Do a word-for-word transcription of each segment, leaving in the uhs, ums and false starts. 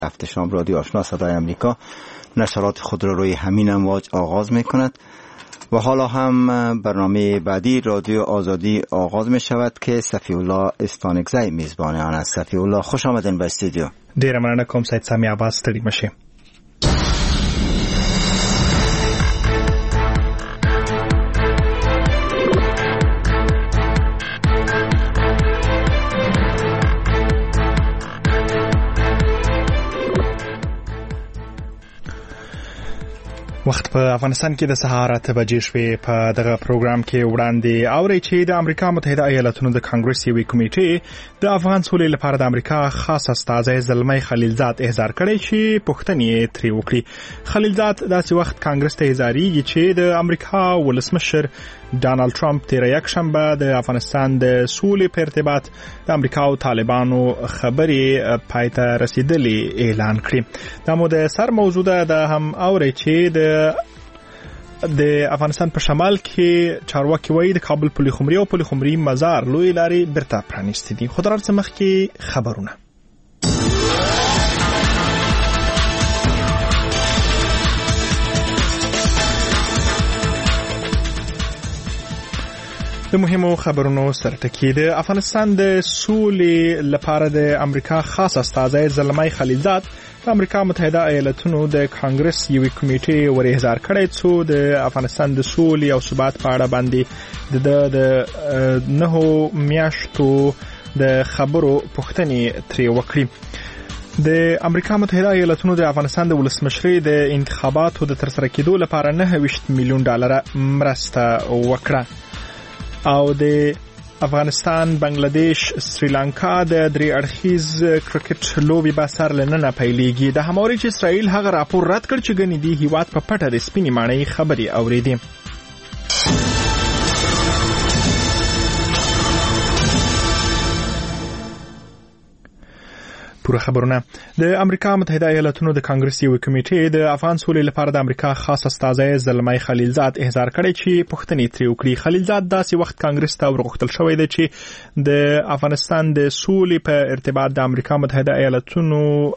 هفته شام رادیو آشنا صدای امریکا نشرات خود را روی همین امواج آغاز می کند و حالا هم برنامه بعدی رادیو آزادی آغاز می شود که صفی الله استانکزی میزبان آن است. صفی الله خوش آمدین به استودیو. ډیر مننه کوم سید سامي عباس ستړي مشه. وخت په افغانستان کې د سهار اته بجې شوې. په دغه پروګرام کې وړاندې اوري چې د امریکا متحده ایالاتونو د کانګرس یوې کمیټې د افغان سولې لپاره د امریکا خاص استازی زلمی خلیلزاد احضار کړی چې پوښتنې ترې وکړي. خلیلزاد داسې وخت کانګرس ته احضاریږي چې د امریکا ولسمشر ډانلډ ټرمپ تیر یک شنبه د افغانستان د سولې په ارتباط د امریکا او طالبانو خبرې پای ته رسیدلې اعلان کړې. دا مو د سر موضوع ده. د هم اوري چې د د افغانستان په شمال کې چارواکي وایي د کابل پلي خمري او پلي خمري مزار لوی لارې برته پرانیستې دي. خو درڅ مخ کې خبرونه. د مهمو خبرونو سرټکی. د افغانستان د سولې لپاره د امریکا خاص استازی زلمی خلیلزاد د امریکا متحده ایالاتونو د کانګرس یوې کمیټې ور احضار کړی څو د افغانستان د سولې او ثبات په اړه باندې د د نهو میاشتو د خبرو پوښتنې ترې وکړي. د امریکا متحده ایالاتونو د افغانستان د ولسمشرۍ د انتخاباتو د ترسره کېدو لپاره نه ویشت میلیون ډالر مرسته وکړه. او د افغانستان، بنگلاديش، سریلانکا د درې اړخیز کرکټ لوبي به سر لننه پیلېږي. د هماوري چې اسرائیل هغه راپور رد کړ چې ګنې دی هیواد په پټه د سپینې ماڼۍ خبري اوریدي. پوره خبرونه. د امریکا متحده ایالاتونو د کانګرس یوې کمیټې د افغان سولې لپاره د امریکا خاص استازی زلمی خلیلزاد احضار کړی چې پوښتنې ترې وکړي. خلیلزاد داسې وخت کانګرس ته ورغوښتل شوی دی چې د افغانستان د سولې په ارتباط د امریکا متحده ایالاتونو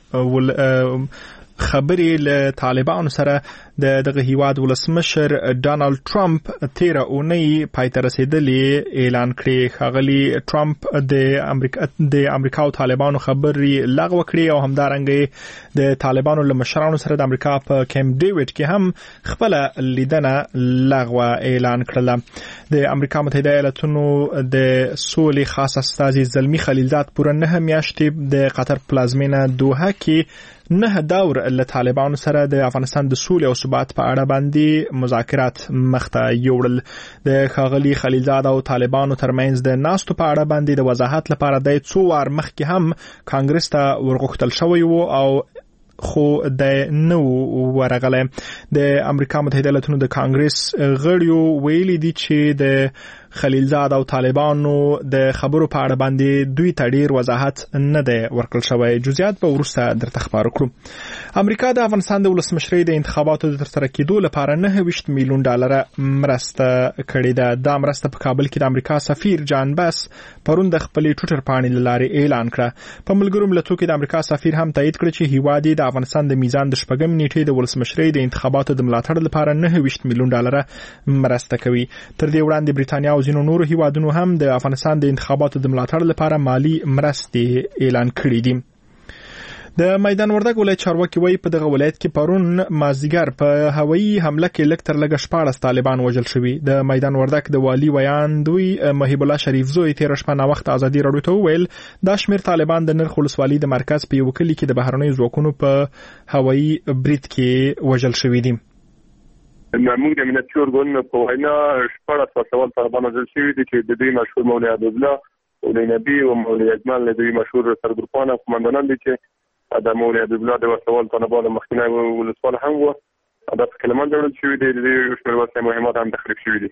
خبرې له طالبانو سره د دغه هیواد ولسمشر ډانلډ ټرمپ تیر اونۍ پای ته رسیدلې اعلان کړی. ښاغلي ټرمپ د امریکا د امریکا او طالبانو خبرې لغوه کړې او همدارنګه د طالبانو له مشرانو سره د امریکا په کیمپ ډیوډ کې هم خپل لیدنه لغوه اعلان کړله. د امریکا متحده ایالاتونو د سولې خاص استازی زلمی خلیلزاد پوره نه میاشتې د قطر پلازمینه دوحه کې نه دور له طالبانو سره د افغانستان د سولې او ثبات په اړه باندې مذاکرات مخته یوړل. د ښاغلي خلیلزاد او طالبانو ترمنځ د ناستو په اړه باندې د وضاحت لپاره د څو وار مخکې هم کانګرس ته ورغوښتل شوی وو او خو د نو ورغله. د امریکا متحده ایالاتونو د کانګرس غړیو ویلي دي چې د خلیلزاد او طالبانو د خبرو په اړه باندې دوی ته ډیر وضاحت نه دی ورکړل شوی. جزئیات به وروسته درته خبر کړو. امریکا د افغانستان د ولسمشرۍ د انتخاباتو د ترسره کېدو لپاره نه ویشت میلیون ډالر مرسته کړې ده. دا مرسته په کابل کې د امریکا سفیر جان بس پرون د خپلې ټویټر پاڼې له لارې اعلان کړه. په ملګرو ملتونو کې د امریکا سفیر هم تایید کړ چې هیواد د افغانستان د میزان د شپږم نیټې د ولسمشرۍ د انتخاباتو د ملاتړ لپاره نه ویشت میلیون ډالر مرسته کوي. تر دې وړاندې بریتانیا او ځینو نورو هیوادونو هم د افغانستان د انتخاباتو د ملاتړ لپاره مالی مرستې اعلان کړې دي. د میدان وردګ ولایت چارواکي وایي په دغه ولایت کې پرون مازدیګر په هوایي حمله کې لږ تر لږه شپاړس طالبان وژل شوي. د میدان وردګ د والي ویان دوی محیب الله شریف زوی تیر شپه نا وخت ازادي راډیو ته وویل دا شمیر طالبان د نرخ ولسوالۍ د مرکز په یو کلی کې د بهرنیو ځواکونو په هوایي برید کې وژل شوي دي. موږ د ملتي ارګانونو په وینا شپاړس وسوال طالبان وژل شوي دي چې د دوی مشهور مولوي عبدالله مولوي نبی او مولوي اجمل د دوی مشهور سرګروپان قومندانان دي چې د مولوي عبدالله د وسوال طالبانو مخکنی ولسوال هم و دا په کلمان جوړل شوي دي. د دې شمېر وسلې مهمات هم تخریب شوي دي.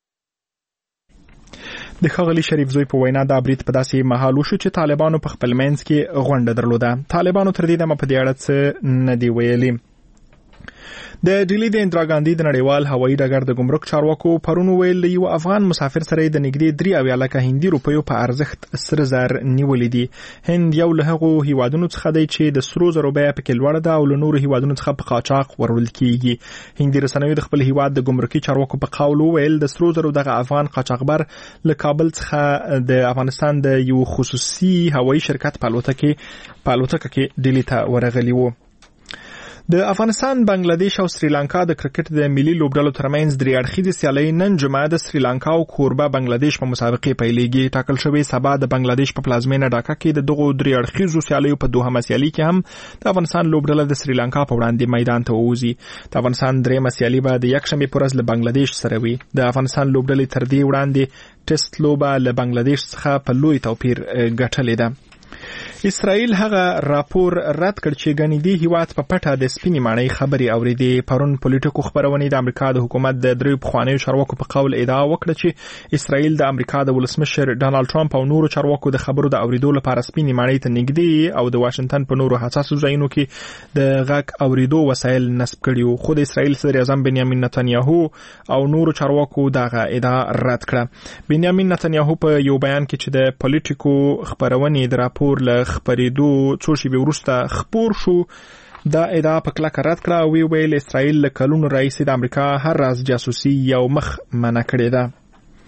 د ښاغلي شریف زوی په وینا دا برید په داسې مهال وشو چې طالبانو په خپل منځ کې غونډه درلوده. طالبانو تر دې دمه په دې اړه څه نه دی ویلي. د ډیلی د اندرا ګاندي د نړیوال هوایي ډګر د ګمرک چارواکو پرون ویل یو افغان مسافر سره د نږدې درې اویا لکه هندي روپیو په ارزښت سره زر نیولې دي. هند یو له هغو هیوادونو څخه دی چې د سرو زرو بیه پکې لوړه ده او له نورو هیوادونو څخه په قاچاق وړل کیږي. هندي رسنیو د خپل هیواد د ګمرکي چارواکو په قول ویل د سرو زرو دغه افغان قاچاقبر له کابل څخه د افغانستان د یو خصوصي هوایي شرکت په الوتکه په الوتکه کې ډیلی ته ورغلی وو. د افغانستان، بنگلاديش او سریلانکا د کرکټ د ملي لوبډلو ترمنځ درې اړخیزې سیالۍ نن جمعه د سریلانکا او کوربه بنگلاديش په مسابقې پیلېږي. ټاکل شوی سبا د بنگلاديش په پلازمینه ډاکا کې د دغو درې اړخیزو سیالیو په دوهمه سیالي کې هم د افغانستان لوبډله د سریلانکا په وړاندې میدان ته ووځي. د افغانستان درېمه سیالي به د یکشنبې په ورځ له بنگلاديش سره وي. د افغانستان لوبډلې تر دې وړاندې ټیسټ لوبه له بنگلاديش څخه په لوی توپیر ګټلې ده. اسرائیل هغه راپور رد کړ چې ګڼې دی هیواد په پټه د سپینې ماڼۍ خبرې اورېدې. پرون پولیټیکو خبرونې د امریکا د حکومت د دریو پخوانیو چارواکو په قول ادعا وکړه چې اسرائیل د امریکا د ولسمشر ډانلډ ټرمپ او نورو چارواکو د خبرو د اورېدو لپاره سپینې ماڼۍ ته نږدې او د واشنگټن په نورو حساسو ځایونو کې د غږ اورېدو وسایل نصب کړي وو. خو د اسرائیل صدر اعظم بنیامین نتنیاهو او نورو چارواکو دغه ادعا رد کړه. بنیامین نتنیاهو په یو بیان کې چې د پولیټیکو خبرونې د راپور له خبرېدو څو شېبې وروسته خپور شو دا ادعا په کلکه رد کړه او وی ویل اسرائیل له کلونو راهیسې د امریکا هر راز جاسوسي یو مخ منع کړې ده.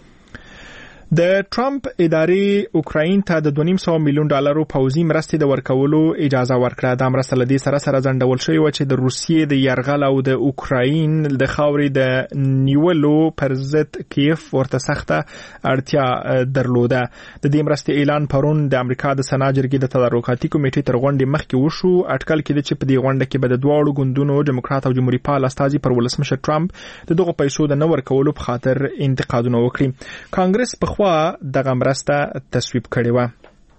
د ټرمپ ادارې اوکراین ته د دوه نیم سوه میلیون ډالرو پوځي مرستې د ورکولو اجازه ورکړه. دا مرسته له دې سره سره ځنډول شوې وه چې د روسیې د یرغل او د اوکراین د خاورې د نیولو پر ضد کیف ورته سخته اړتیا درلوده. د دې مرستې اعلان پرون د امریکا د سنا جرګې د تدارکاتي کمیټې تر غونډې مخکې وشو. اټکل کېده چې په دې غونډه کې به د دواړو ګوندونو ډیموکرات او جمهوریت پال استازي پر ولسمشر ټرمپ د دغو پیسو د نه ورکولو په خاطر انتقادونه وکړي. کانګرس په خوا دغه مرسته تصویب کړې وه.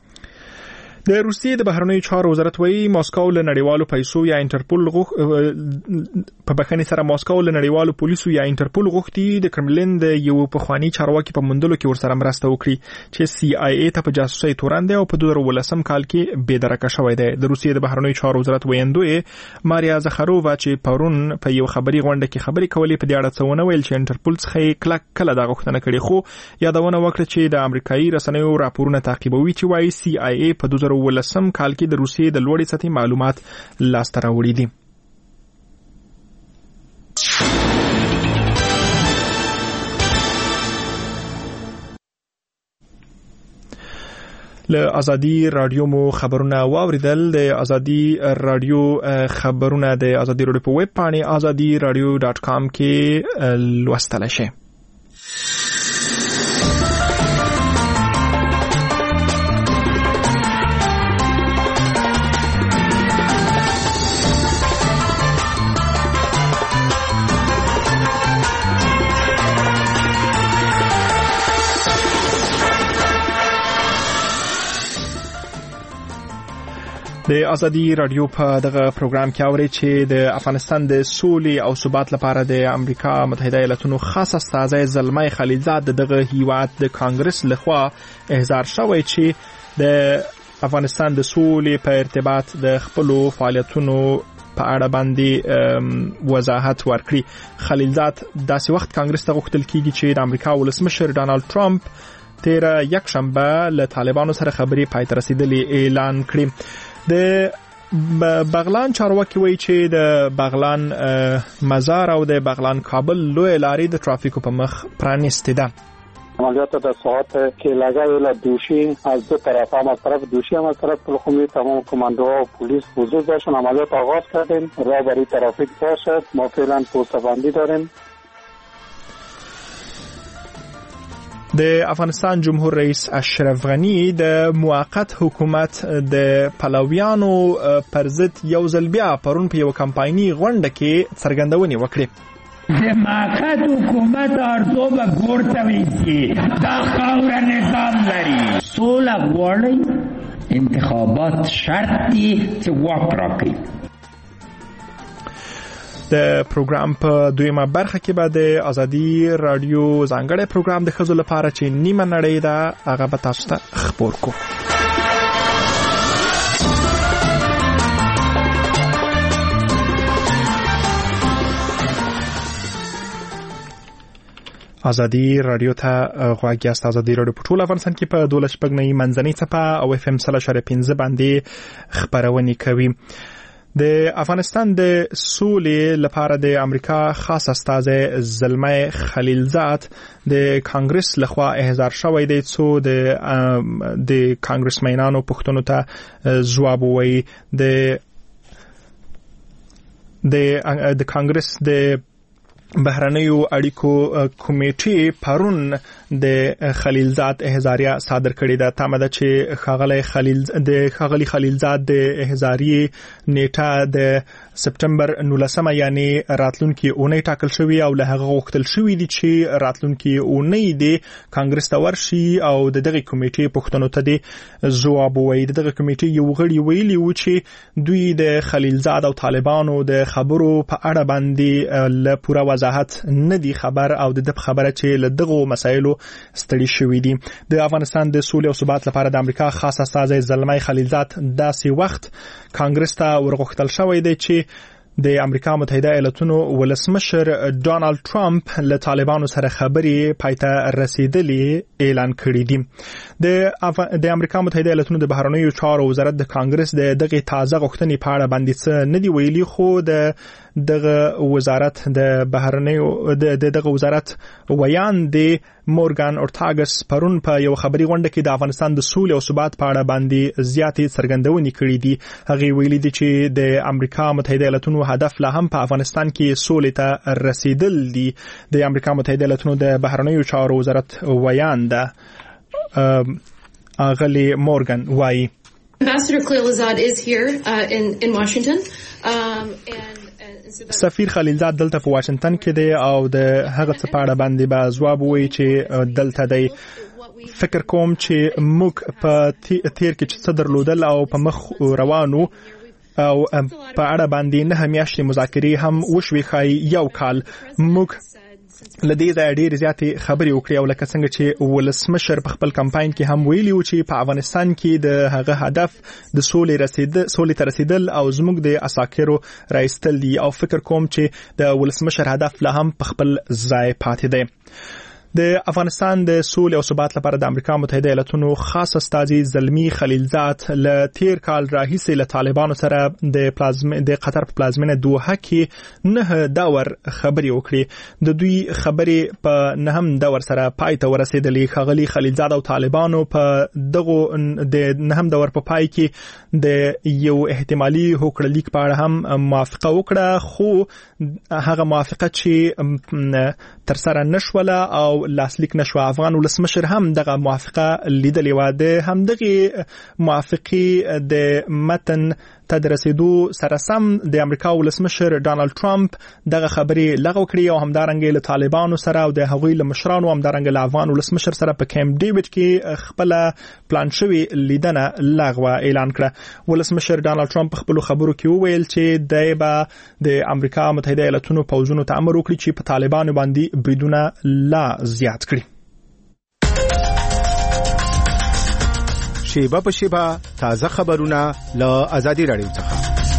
د روسیې د بهرنیو چارو وزارت وایي ماسکو له نړیوالو پیسو یا انټرپول غوښ په بخښنې سره ماسکو له نړیوالو پولیسو یا انټرپول غوښتي د کرملین د یو پخوانی چارواکي په موندلو کې ورسره مرسته وکړي چې سی آی ای ته په جاسوسۍ تورن دی او په دوه زره ولسم کال کې بېدرکه شوی دی. د روسیې د بهرنیو چارو وزارت ویندوی ماریا زخارووا چې پرون په یو خبري غونډه کې خبرې کولې په دې اړه څه ونه ویل چې انټرپول څخه کلک کله دا غوښتنه کړې، خو یادونه وکړه چې د امریکایي رسنیو راپورونه تعقیبوي چې وايي سی آی ای په دوه زره ولسم کال کې د روسیې د لوړې سطحې معلومات لاسته راوړي دي. له ازادي رادیو مو خبرونه واوریدل. د ازادي رادیو خبرونه د ازادي رادیو په ویب پاڼې ازادي رادیو ډاټ کام کې لوستلی شئ. د ازادي رادیو په دغه پروګرام کې اوري چې د افغانستان د سولې او ثبات لپاره د امریکا متحده ایالاتونو خاص استازی زلمي خلیلزاد دغه هیواد د کانګرس لخوا احضار شوی چې د افغانستان د سولې په ارتباط د خپل فعالیتونو په اړه باندې وضاحت ورکړي. خلیلزاد داسې وخت کانګرس ته غوښتل کیږي چې د امریکا ولسمشر ډانلډ ټرمپ تیر یک شنبه له طالبانو سره خبرې پای ته رسیدلې اعلان کړي. د بغلان چارواکي وایي چې د بغلان مزار او د بغلان کابل لوی لارې د ترافیکو په مخ پرانیسته ده. عملیات در ساعت که لگای ل دوشی از دو طرف، هم از طرف دوشی هم از طرف پلخمری، تمام کماندوها و پلیس حضور داشتن. عملیات آغاز کردیم. راه برای ترافیک باشد. ما فعلا پست بندی داریم. د افغانستان جمهور رئیس اشرف غنی د موقت حکومت د پلویانو پر ضد یو ځل بیا پرون په یو کمپایني غونډه کې څرګندونې وکړې. د موقت حکومت ارزو به ګورته ویسي دا خاوره نظام لري. سوله غواړي، انتخابات شرط دي چې واک راکړي. د پروګرام په دویمه برخه کې به د ازادي رادیو ځانګړی پروګرام د ښځو لپاره چې نیمه نړۍ ده هغه به تاسو ته خپور کو. ازادي رادیو ته غواړي است. ازادي رادیو په ټول افغانستان کې په دولس شپږنۍ منځنۍ څپه او اف ام سل اشاریه پنځه باندې خبرونه کوي. د افغانستان د سولې لپاره د امریکا خاص استازی زلمه خلیلزاد د کانګرس لخوا احضار شوی دی څو د د کانګرس مینانو پښتنو ته ځواب وایي. د د د کانګرس د بهرنیو اړیکو کمیټې پرون د خلیلزاد احضاریه صادر کړې ده. تمه ده چې خاغلی خلیل د خاغلی خلیلزاد د احضاریه نیټه د سپتمبر نولسمه یعنی راتلونکي اونۍ ټاکل شوی او له هغه غوښتل شوی دی چې راتلونکي اونۍ د کانګرس ته ورشي او د دغه کمیټې پښتنو ته د ځواب وایي. دغه کمیټې یو غړي ویلي و چې دوی د خلیلزاد او طالبانو د خبرو په اړه باندې له پوره وضاحت نه دی خبر او د خبره چې له دغه مسایلو ستړي شوی دي. د افغانستان د سولې او ثبات لپاره د امریکا خاص استازی زلمه خلیلزاد داسې وخت کانګرس ته ورغښتل شوی دی چې د امریکا متحده ایالاتونو ولسمشر ډونالد ټرمپ له طالبانو سره خبرې پایته رسیدلې اعلان کړې دي. د اف... د امریکا متحده ایالاتونو د بهرنیو چارو وزارت د کانګرس د دغه تازه غوښتنې په اړه باندې څه نه دی ویلي، خو د دغه وزارت د بهرنیو د دغه وزارت ویان دی مورګان اورتاګس پرون په یو خبري غونډه کې د افغانستان د سولې او ثبات په اړه باندې زیاتې څرګندونې کړې دي. هغه ویلي دي چې د امریکا متحده ایالاتونو هدف لا هم په افغانستان کې سولې ته رسیدل دي. د امریکا متحده ایالاتونو د بهرنیو چارو وزارت ویان ده اغلی مورګان وایي Ambassador Khalilzad is here uh, in in Washington um and سفیر خلیلزاد دلته په واشنگټن کې دی او د هغه څه په اړه باندې به ځواب وایي چې دلته دی. فکر کوم چې موږ په تیر کې چې څه درلودل او په مخ روانو او په اړه باندې نه میاشتې مذاکرې هم وشوي خای یو کال موږ لدې ځای ډېر زیاتې خبرې وکړې او لکه څنګه چې ولسمشر په خپل کمپاین کې هم ویلي و چې په افغانستان کې د هغه هدف د سولې رسیدل سولې ته رسیدل او زموږ د اساکرو رایستل دي او فکر کوم چې د ولسمشر هدف لا هم په خپل ځای پاتې دی. د افغانستان د سولې او ثبات لپاره د امریکا متحده ایالاتونو خاص استازی زلمی خلیلزاد له تیر کال راهیسې له طالبانو سره د پلازم د قطر په پلازمینه دوحه کې نه داور خبرې وکړي. د دوی خبرې په نهم داور سره پای ته ورسېدلې. خغلی خلیلزاد او طالبانو په دغه د نهم داور په پای کې د یو احتمالي هوکړلیک په اړه هم موافقه وکړه، خو هغه موافقه چې تر سره نشوله او لاسلیک نشو. افغان ولسمشر هم دغه موافقه لیدلې و. د همدغه موافقه د متن تدرسیدو سره سم د امریکا ولسمشر ډونالد ټرمپ دغه خبرې لغوه کړې او همدارنګه له طالبانو سره او د هغوی له مشرانو همدارنګه له افغان ولسمشر سره په کیمپ ډیوډ کې خپل پلان شوی لیدنه لغوه اعلان کړه. ولسمشر ډونالد ټرمپ خپل خبرو کې وویل چې دای به د امریکا متحده ایالاتونو پوځونو ته امر وکړي چې په طالبانو باندې بریدونه لا زیات کړي. شیبه په شیبه تازه خبرونه له ازادي رادیو څخه.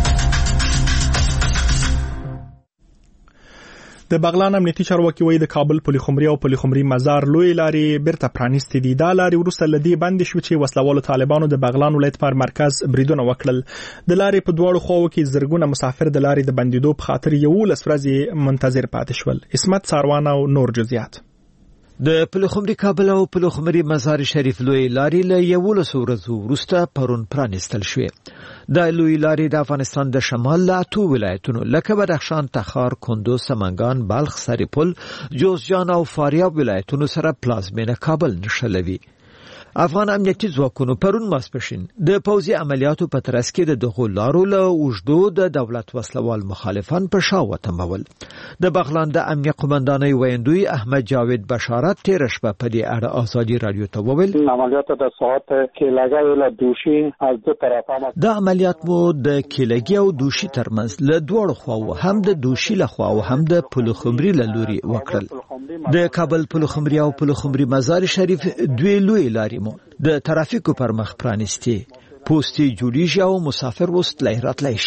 د بغلان امنیتي چارواکي وایي د کابل پلي خمري او پلي خمري مزار لوی لارې بیرته پرانیستې دي. دا لارې وروسته لدی بند شو چې وسلوالو طالبانو د بغلان ولایت پر مرکز بریدونه وکړل. د لارې په دواړو خواو کې زرګونه مسافر د لارې د بندیدو په خاطر یو لس ورځې منتظر پاتې شول. اسمت ساروان او نور جزئیات. د پلخمري کابل او پلخمري مزار شریف لوی لارې له یولس ورځو وروسته پرون پرانیستل شوې. د لوی لارې د افغانستان د شمال له اتو ولایتونو لکه بدخشان، تخار، کندوز، سمنګان، بلخ، سرپل، جوزجان او فاریاب ولایتونو سره پلازمینه کابل نښلوي. افغان امنیتي ځواکونو پرون ماسپښین د پوځي عملیاتو په ترڅ کې د دغو لارو له اوږدو د دولت وسلوال مخالفان په شا وتمول. د بغلان د امنیه قومندانۍ ویندوی احمد جاوید بشارت تیر شپه په دې اړه ازادي رادیو ته وویل عملیات د ساعت کېلګا له دوشي از دو طرفه د عملیات مو د کېلګي او دوشي ترمنځ له دوړو خواو هم د دوشي له خوا او هم د پلخمري له لوري وکړل. د کابل پلخمري او پلخمري مزار شریف دوی لوی لارې مو د ترافیکو پر مخ پرانیستي. پوسټي جوړیږي او مسافر وست لایرات لای شي.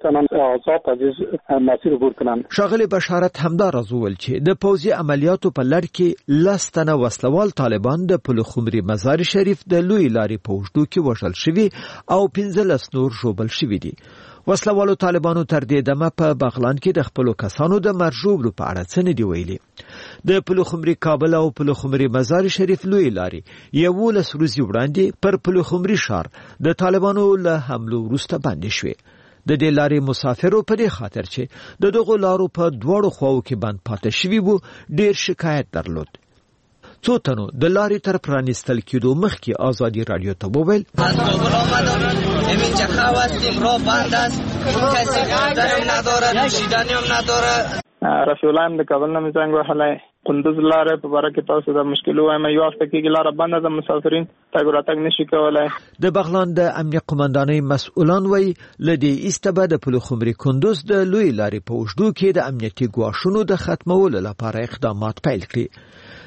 بتونن آزاد از مسیر عبور کنن. ښاغلي بشارت همداراز وویل چې د پوځي عملیاتو په لړ کې لس تنه وسلوال طالبان د پلخمري مزار شریف د لوی لارې په اوږدو کې وژل شوي او پنځلس نور ژوبل شوي دي. وسلوالو طالبانو تر دې دمه په بغلان کې د خپلو کسانو د مرجوبلو په اړه څه نه دي ویلي. د پلخمري کابل او پلخمري مزار شریف لوی لارې یولس ورځې وړاندې پر پلخمري ښار د طالبانو له حملو وروسته بندې شوې. د دې لارې مسافرو په دې خاطر چې د دغو لارو په دواړو خواو کې بند پاتې شوي وو ډېر شکایت درلود. څو تنو د لارې تر پرانیستل کېدو مخکې آزادي رادیو ته وویل از کابل آمدم همین جخه هستیم راه بند است کسی دارم نداره نوشیدنی هم نداره. رفیع الله هم د کابل نه مې زنګ وهلی کندوز لاره په باره کې تاسو د مشکل وایم یو هفته کېږي لاره بنده ده مسافرین تګ راتګ نشي کولی. د بغلان د امنیه قمندانۍ مسؤلان وایي له دې ایسته به د پلخمري کندوز د لوی لارې په اوږدو کې د امنیتي ګواښونو د ختمولو لپاره اقدامات پیل کړي.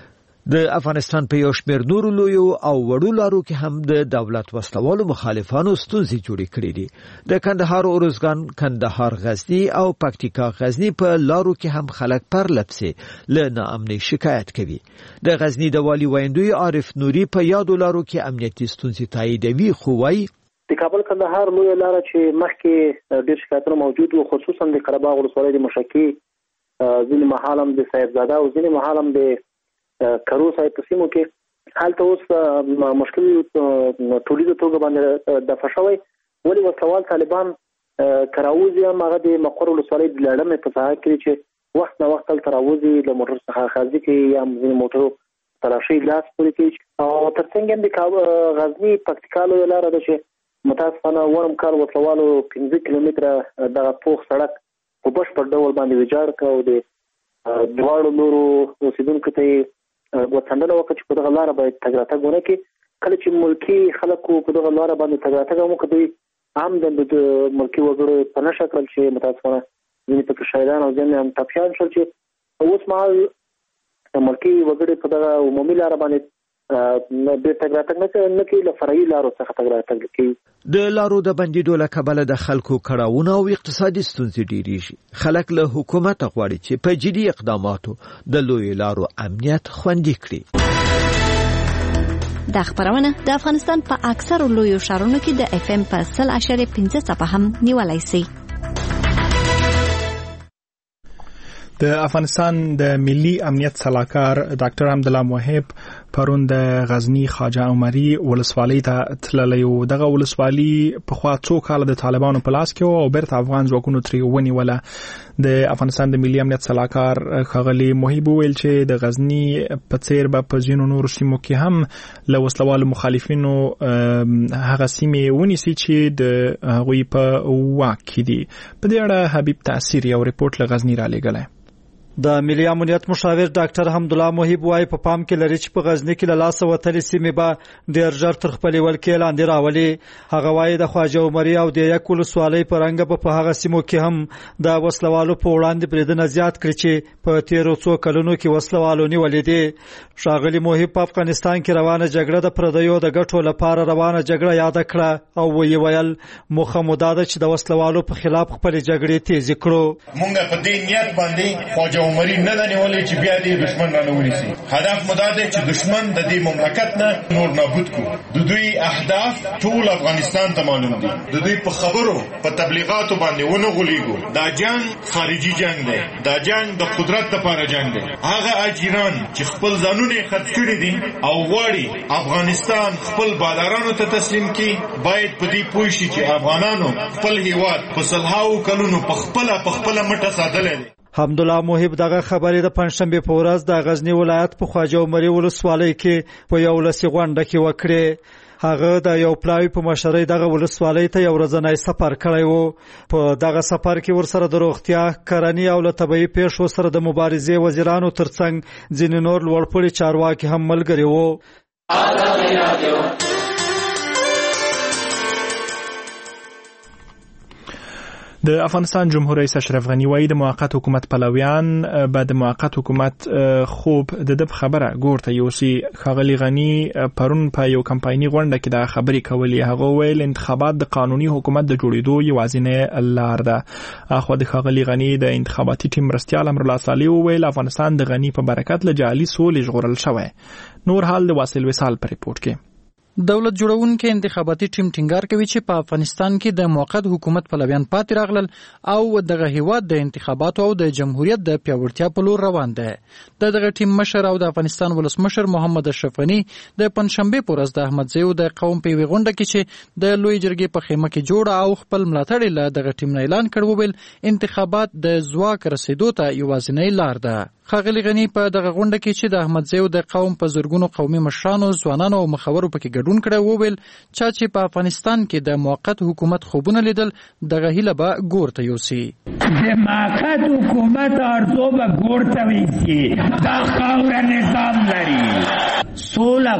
د افغانستان په یو شمېر نورو لویو او وړو لارو کې هم د دولت وسلوالو مخالفانو ستونزې جوړې کړې دي. د کندهار اروزګان کندهار غزنی او پکتیکا غزنی په لارو کې هم خلک پر لپسې له ناامنۍ شکایت کوي. د غزنی د والي ویندوی عارف نوري په یادو لارو کې امنیتي ستونزې تاییدوي خو وایي د کابل کندهار لوی لار چې مخکې ډېر شکایتونه موجود وو خصوصا د قره باغ ولسوالۍ د مشکي ځینې محل هم د صاحبزاده او ځینې محل هم د کرو صاحب په سیمو کې هلته اوس مشکل ټولید توګه باندې د فشوي ولی وسوال طالبان کراوزي هم هغه د مقر ولسوالۍ د لړمې په ساحه کې چې وخت نه وخت تراوزي د موټر څخه خارجي کې یا ځینې موټرو تراشي لاس پورې کې او ترڅنګ د غزنی پکتیکا لوی لاره ده چې متاسفانه ورم کال وسوالو پنځه کیلومتره دغه پوخ سړک په بشپړ ډول باندې ویجاړ کړ او د دواړو نورو اوسیدونکو ته وڅنډنه وکړه چې په دغه لاره باید تګ راتګ ونه کړي. کله چې ملکي خلکو په دغه لاره باندې تګ راتګ هم وکړي دوی هم د ملکي وګړو په نښه کړل چې متاسفانه ځینې پکې شهیدان او ځینې هم ټپیان شول چې اوس مهال ملکي وګړي په دغه عمومي لاره باندې د تګ راتګ نه کوي له فرعي لارو څخه تګ راتګ کوي. د لارو د بندیدو له کبله د خلکو کړاوونه او اقتصادي ستونزې ډېرېږي. خلک له حکومت غواړي چې په جدي اقداماتو د لوی لارو امنیت خوندي کړي. دا خبرونه د افغانستان په اکثرو لویو ښارونو کې د اف ام په سل اشاریه پنځه څپه هم نیولای شي. د افغانستان د ملي امنیت صلاحکار ډاکټر حمدالله موهب پرون د غزنی خواجه عمري ولسوالۍ ته تللی و. دغه ولسوالي پخوا څو کاله د طالبانو په لاس کې و او بیرته افغان ځواکونو ترې ونیوله. د افغانستان د ملي امنیت صلاحکار ښاغلي موهب وویل چې د غزنی په څیر به په ځینو نورو سیمو کې هم له وسلوالو مخالفینو هغه سیمې ونیسي چې د هغوی په واک کې دي. په دې اړه حبیب تاثیر یو رپورټ له غزنی را لېږلی. د ملي امنیت مشاور ډاکټر حمدالله موهب وايي په پام کې لري چې په غزنی کې له لاسه وتلې سیمې به ډېر ژر تر خپلې ولکې لاندې راولي. هغه وايي د خواجه عمري او د یک ولسوالۍ په رنګه به په هغه سیمو کې هم د وسلوالو په وړاندې بریدونه زیات کړي چې په تیرو څو کلونو کې وسلوالو نیولې دي. ښاغلي موهب په افغانستان کې روانه جګړه د پردیو د ګټو لپاره روانه جګړه یاد کړه او ویې ویل موخه مو دا ده چې د وسلوالو په خلاف خپلې جګړې تیزې کړو. مونږ په دې نیت باندې خواجه عمري نه د نیولې چې بیا دې دشمن را نونیسي. هدف مو دا دی چې دشمن د دې مملکت نه نور نابود کړو. د دوی اهداف ټول افغانستان ته معلوم دي. د دوی په خبرو په تبلیغاتو باندې ونه غولېږو. دا جنگ خارجي جنگ دی. دا جنگ د قدرت لپاره جنگ دی. هغه اجیران چې خپل ځانونه خرڅ کړي دي او غواړي افغانستان خپل بادارانو ته تسلیم کړي باید په دې پوه شي چې افغانانو خپل هیواد په سلهاو کلونو په خپل په خپل مټه ساتلی دی. حمدالله موهب دغه خبرې د پنځشنبه په ورځ د غزنی ولایت په خواجه عمري ولسوالۍ کې په یو لسی غونډه کې وکړه. هغه د یو پلاوی په مشرۍ دغه ولسوالۍ ته یو ورځنی سفر کړی و. په دغه سفر کې ورسره د روغتیا، کرنې او له طبیعي پیښو سره د مبارزې وزیرانو ترڅنګ ځینې نور لوړپوړي چارواکي هم ملګري وو. د افغانستان جمهور رئیس اشرف غنی وایي د موقت حکومت پلویان بعد د موقت حکومت خوب د د خبره ګورته یوسي. ښاغلي غنی پرون په یو کمپایني غونډه کې د خبرې کولې. هغه ویل انتخابات د قانوني حکومت د جوړېدو یوازینی لار ده. اخو د ښاغلي غنی د انتخاباتي ټیم مرستیال امرالله صالح ویل افغانستان د غنی په برکت له جعلي سولې ژغورل شوی. نور حال د واصل وصال پر ریپورت کې. دولت جوړونکو انتخاباتي ټیم ټینګار کوي چې په افغانستان کې د موقت حکومت پلویان پاتې راغلل او دغه هیواد د انتخاباتو او د جمهوریت د پیاوړتیا په لور روان دی. دغه ټیم مشر او د افغانستان ولسمشر محمد اشرف غنی د پنځشنبه پر ورځ د احمدزیو د قوم په غونډه کې چې د لوی جرګې په خیمه کې جوړ او خپل ملاتړ له دغه ټیم نه اعلان کړ ویل انتخابات د ځواک رسیدو ته یوازینی لار ده. ښاغلي غنی په دغه غونډه کې چې د احمدزیو د قوم په زورګونو قومي مشرانو ځوانانو او مخورو پکې ګډون کړی وویل چا چې په افغانستان کې د موقت حکومت خوبونه لیدل دغه هیله به ګورته یوسي. د موقت حکومت ارزو به ګورته ویسي. دا خاوره نظام لري. سوله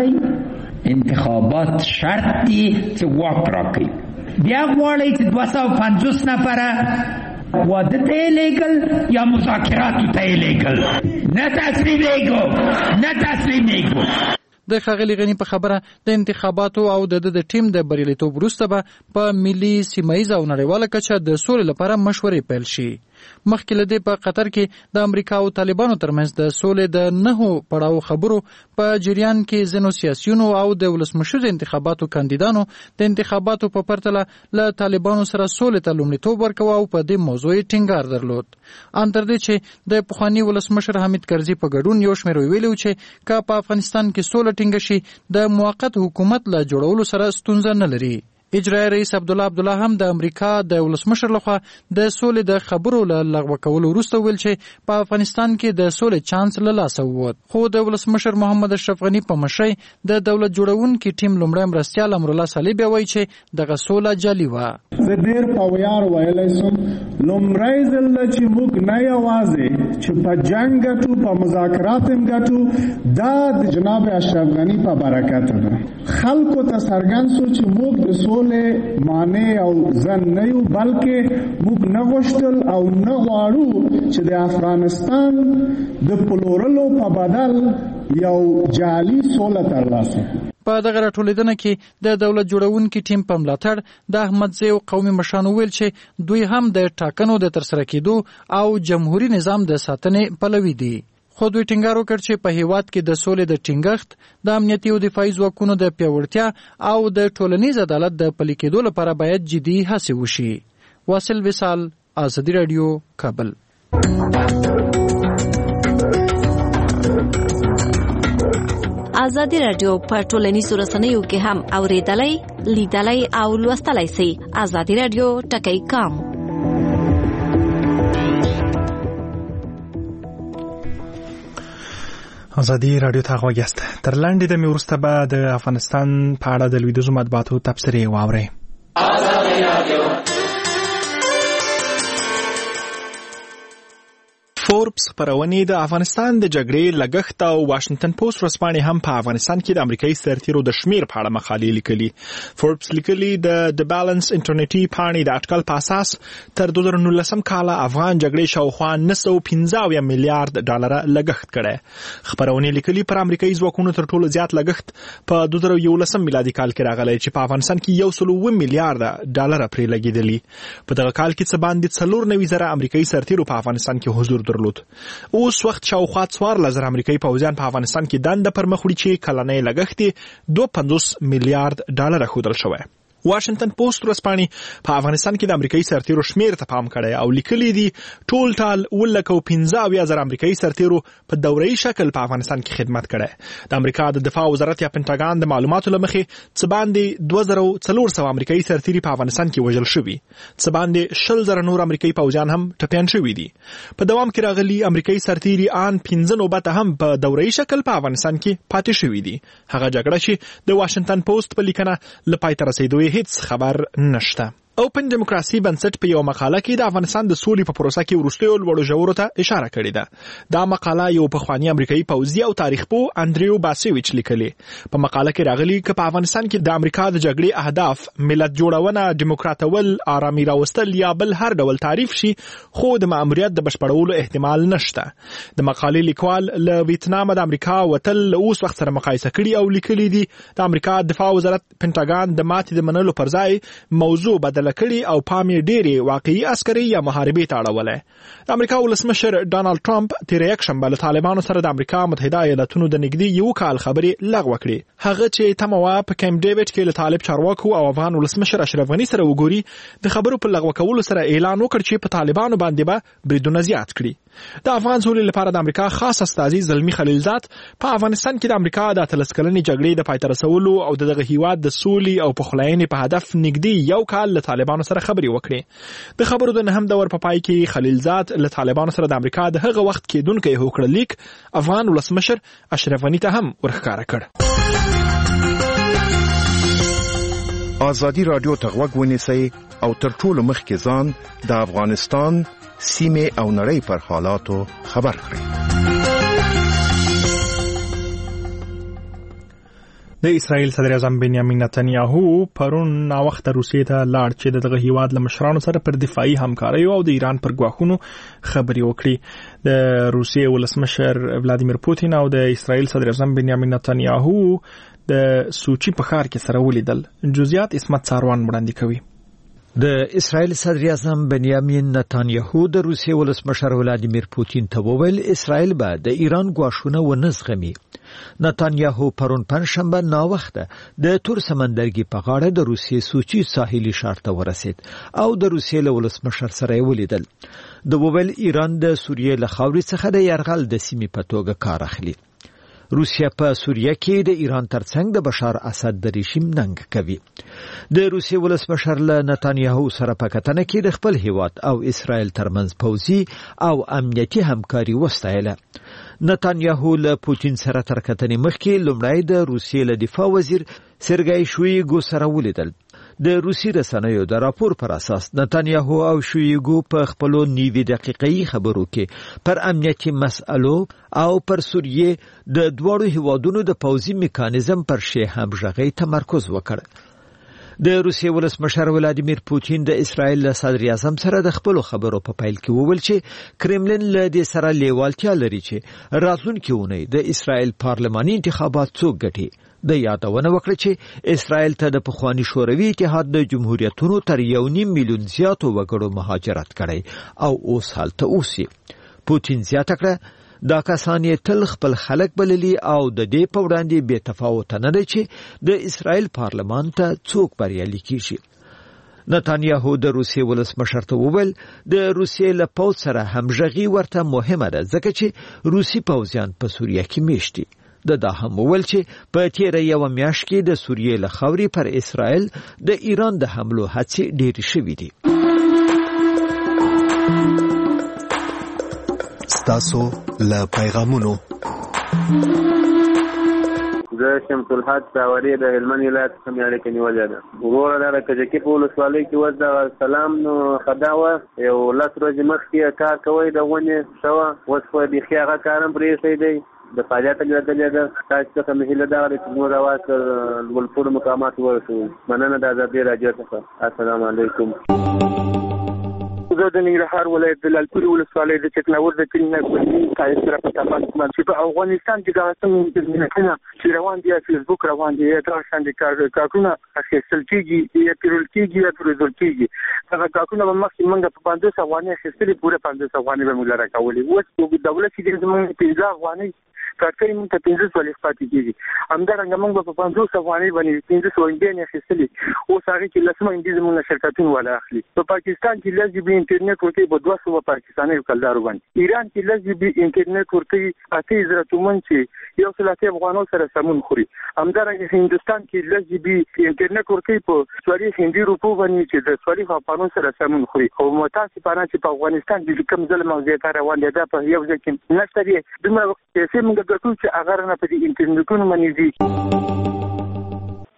غواړئ انتخابات شرط دي چې واک راکړي. بیا غواړئ چې دوه سوه پنځوس نفره واده ته لیگل یا مذاکراتو ته لیگل. نه تسلیمیگو نه تسلیمیگو. د ښاغلي غنی په خبره د انتخاباتو او د د ټیم د بریالیتوب وروسته به په ملي سیمه او نړیواله کچه د سولې لپاره مشورې پیل شي. مخکې له دې په قطر کې د امریکا او طالبانو ترمنځ د سولې د نهو پړاو خبرو په جریان کې ځینو سیاسیونو او د ولسمشر انتخاباتو کاندیدانو د انتخاباتو په پرتله له طالبانو سره سولې ته لومړیتوب ورکوه او په دې موضوع ټینګار درلود. ان تر دې چې د پخواني ولسمشر حمید کرزي په ګډون یو شمېر ویلي چې که په افغانستان کې سوله ټینګه شي د موقت حکومت له جوړولو سره ستونزه نه لري. اجرایي رئیس عبدالله عبدالله هم د امریکا د ولسمشر لخوا د سولې د خبرو له لغوه کولو وروسته ویل چې په افغانستان کې د سولې چانس له لاسه ووت. خو د ولسمشر محمد اشرف غنی په مشرۍ د دولت جوړونکي ټیم لومړی مرستیال امرالله صالح بیا وایي چې دغه سوله جعلي وه. زه ډېر په ویاړ ویلی سم لومړی ځل ده چې موږ نه یوازې چې په جنګ ګټو په مذاکرات هم ګټو دا د جناب اشرف غنی په برکت ده. خلکو ته څرګند سو چې موږ د سولې معنی او ځن نه یو بلکې موږ نه غوښتل او نه غواړو چې د افغانستان د پلورلو په بدل یو جعلي سوله ترلاسه کړو. په دغه راټولېدنه کې د دولت جوړونکي ټیم په ملاتړ د احمدزیو قومي مشرانو ویل چې دوی هم د ټاکنو د ترسره کېدو او جمهوریت نظام د ساتنې پلوي دي. خو دوی ټینګار وکړ چې په هیواد کې د سولې د ټینګښت، د امنیتي او دفاعي ځواکونو د پیاوړتیا او د ټولنیز عدالت د پلي کېدو لپاره باید جدي هڅې وشي. واصل وصال، ازادي رادیو، کابل. ازادي رادیو په ټولنیزو رسنیو کې هم اوریدلای، لیدلای او لوستلای شئ. ازادي رادیو ټکی کام. ازادي رادیو ته غوږ یاست. تر لاندې د مې وروسته به د افغانستان په اړه د لویدیځو مطبوعاتو تبصرې واورئ. ازادي رادیو. فوربس خبرونه د افغانستان د جګړې لګښت او واشنگټن پوسټ ورځپاڼې هم په افغانستان کې د امریکایي سرتیرو د شمیر په اړه مقالې لیکلي. فوربس لیکلي د د بالانس انټرنیټي پاڼې د اټکل په اساس تر دوه زره نولسم کال افغان جګړې شاوخوا نه سوه پنځه اویا میلیارډ ډالر لګښت کړی. خبرونه لیکلي پر امریکایي ځواکونو تر ټولو زیات لګښت په دوه زره یولسم میلادي کال کې راغلی چې په افغانستان کې یو سل اووه میلیارډ ډالر پرې لګېدلي. په دغه کال کې څه باندې څلور نوي زره امریکایي سرتیرو په افغانستان کې حضور درلود. اوس وخت شاوخوا څوارلس زره امریکایي پوځیان په افغانستان کې دنده پر مخ وړي چې کلنی لګښت دوه پنځوس میلیارډ ډالر ښودل شوی. واشنگټن پوسټ ورځپاڼې په افغانستان کې د امریکایي سرتیرو شمیر ته پام کړی او لیکلي دي ټول ټال اووه لکه پنځه اویا زره امریکایي سرتیرو په دوره‌یي شکل په افغانستان کې خدمت کړی. د امریکا د دفاع وزارت یا پنټاګان د معلوماتو له مخې څه باندې دوه زره څلور سوه امریکایي سرتیري په افغانستان کې وژل شوي، څه باندې شل زره نور امریکایي پوځیان هم ټپیان شوي دي. په دوام کې راغلي امریکایي سرتیري ان پنځه نوبته هم په دوره‌یي شکل په افغانستان کې پاتې شوي دي. هغه جګړه چې د واشنگټن پوسټ په لیکنه له پای ته رسېدو هیڅ خبر نشته. اوپن دیموکراسي بنسټ په یو مقاله کې د افغانستان د سولې په پروسه کې وروستیو لوړو ژورو ته اشاره کړې ده. دا مقاله یو پخوانی امریکایي پوځي او تاریخ پوه انډریو باسیویچ لیکلې. په مقاله کې راغلي چې په افغانستان کې د امریکا د جګړې اهداف ملت جوړونه، ډیموکراتول، آرامي راوستل یا بل هر ډول تعریف شي، خو د ماموریت د بشپړولو احتمال نشته. د مقالې لیکوال له ویتنام د امریکا وتل له اوس وخت سره مقایسه کړي او لیکلي دي د امریکا دفاع وزارت پینټاګان د ماتې د منلو پر ځای موضوع بدله کړي او پام یې ډېرې واقعي عسکري یا محاربې ته اړولی. د امریکا ولسمشر ډانالډ ټرمپ تېره یکشنبه له طالبانو سره د امریکا متحده ایالاتونو د نږدې یو کال خبرې لغوه کړې. هغه چې تمه وه په کیمپ ډیوډ کې له طالب چارواکو او افغان ولسمشر اشرف غني سره وګوري، د خبرو په لغوه کولو سره اعلان وکړ چې په طالبانو باندې به بریدونه زیات کړي. د افغان سولې لپاره د امریکا خاص استازي زلمی خلیلزاد په افغانستان کې د امریکا د اتلس کلنې جګړې د پای ته رسولو او دغه هیواد د سولې او پخلاینې په هدف نږدې یو کال له طالبانو سره خبرې وکړې. د خبرو د نهم دور په پای کې خلیلزاد له طالبانو سره د امریکا د هغه وخت کېدونکي هوکړه لیک افغان ولسمشر اشرف غني ته هم ورښکاره کړ. آزادی رادیو ته غوږ ونیسئ او تر ټولو مخکې ځان د افغانستان سیمه او نړۍ پر حالاتو خبر کړئ. د اسرائیل صدر اعظم بنیامین نتنیاهو پرون ناوخته روسیې ته لاړ چې دغه هیواد له مشرانو سره پر دفاعي همکارۍ او د ایران پر ګواښونو خبرې وکړي. د روسیې ولسمشر ولادیمیر پوتین او د اسرائیل صدر اعظم بنیامین نتنیاهو د سوچي په ښار کې سره ولیدل. جزئیات اسمت ساروان وړاندې کوي. د اسرائیل صدر اعظم بنیامین نتانیاهو د روسیې ولسمشر ولادیمیر پوتین ته وویل اسرائیل به د ایران ګواښونه ونه زغمي. نتانیاهو پرون پنځشنبه ناوخته د تور سمندرګي په غاړه د روسیې سوچي ساحلي ښار ته ورسید او د روسیې له ولسمشر سره ولیدل. د وویل ایران د سوریې له خاورې څخه د یرغل د سیمې په توګه کار اخلي. روسیا په سوریه کې د ایران ترڅنګ د بشار اسد د رژیم ننګ کوي. د روسیې ولسمشر له نتانیاهو سره په کتنه کې د خپل هیواد او اسرائیل ترمنځ پوځي او امنیتي همکاري وستایله. نتانیاهو له پوتین سره تر کتنې مخکې لومړی د روسیې له دفاع وزیر سرګی شویګو سره ولیدل. د روسي رسنیو د راپور پر اساس نتانیاهو او شویګو په خپل نیوي دقیقې خبرو کې پر امنیتي مسئلو او پر سوریې د دوړو هیوادونو د پوځي میکانیزم پر شی همغږي تمرکز وکړ. د روسیې ولسمشر ولادیمیر پوتین د اسرائیل له صدر اعظم سره د خپل خبرو په پیل کې وویل چې کرملین له دې سره لیوالتیا لري چې راتلونکي اونۍ د اسرائیل پارلماني انتخابات څوک ګټي. د یادونه وکړه چې اسرائیل ته د پخوانی شوروي اتحاد د جمهوریتونو تر یو نیم میلیون زیاتو وګړو مهاجرت کړي او اوس حالت اوسي. پوتین زیاته کړه دا کسان یې تل خپل خلک بللي او د دې په وړاندې بې تفاوت نه دي چې د اسرائیل پارلمان ته څوک بریالي کیږي. نتانیاهو د روسیې ولسمشر ته وویل د روسیې له پوځ سره همغږي ورته مهمه ده ځکه چې روسي پوځیان په سوریه کې میشتي. د دا هم وویل چې په تیره یو میاشت کې د سوریې له خاورې پر اسرائیل د ایران د حملو هڅې ډېرې شوې دي. ستاسو له پیغامونو زه شمس الحق داوري د هلمند ولایت څخه مې اړیکه نیولې ده. وروره دا د کجکي په ولسوالۍ کې اوس د سلام نو خداوه یو لس ورځې مخکې کار کوی د ونې شوه، اوس په بیخي هغه کار هم پرېښی دی. د فعالیت لرلې ده تاسو څخه مې هیله ده چې نور اواز ولپور مقامات ورسوي. مننه د آزادۍ راډیو څخه. السلام علیکم. زه د ننګرهار ولایت د لالپورې ولسوالۍ د چکناور د کلي نه ګلبین تایید سره په تماس کوم چې په افغانستان کې دغه څنګه ملتونه چې روان دي فیسبوک روان دي دا شاندې کارونه اخیستل کېږي یا پیرول کېږي یا پرېزول کېږي. هغه کارونه به مخکې موږ په پنځوس افغانۍ اخیستلې پوره پنځوس افغانۍ به موږ راکولې. اوس دولت چې زموږ پنځه افغانۍ کارکړي موږ ته پنځه سوه پاتې کېږي. همدارنګه موږ به په پنځوس افغانۍ باندې پنځه سوه انډیانې اخیستلې. اوس هغې کې لسمه انډي زموږ نه شرکتونه والا اخلي. په پاکستان کې لس جي بي انټرنیټ ورکوي په دوه سوه پاکستانیو کلدارو باندې. ایران کې لس جي بي انټرنیټ ورکوي اته زره تومن چې یو سل اتیا افغانو سره سمون خوري. همدارنګه هندوستان کې لس جي بي انټرنیټ ورکوي په څلوېښت هندي روپو باندې چې د څلوېښت افغانو سره سمون خوري. خو متاسفانه چې په افغانستان کې کوم ظلم او زیاته روان دی دا په یو ځای کې نشته دی. دومره پیسې موږ ګټو چې هغه نه په دې انټرنیټونو باندې دي.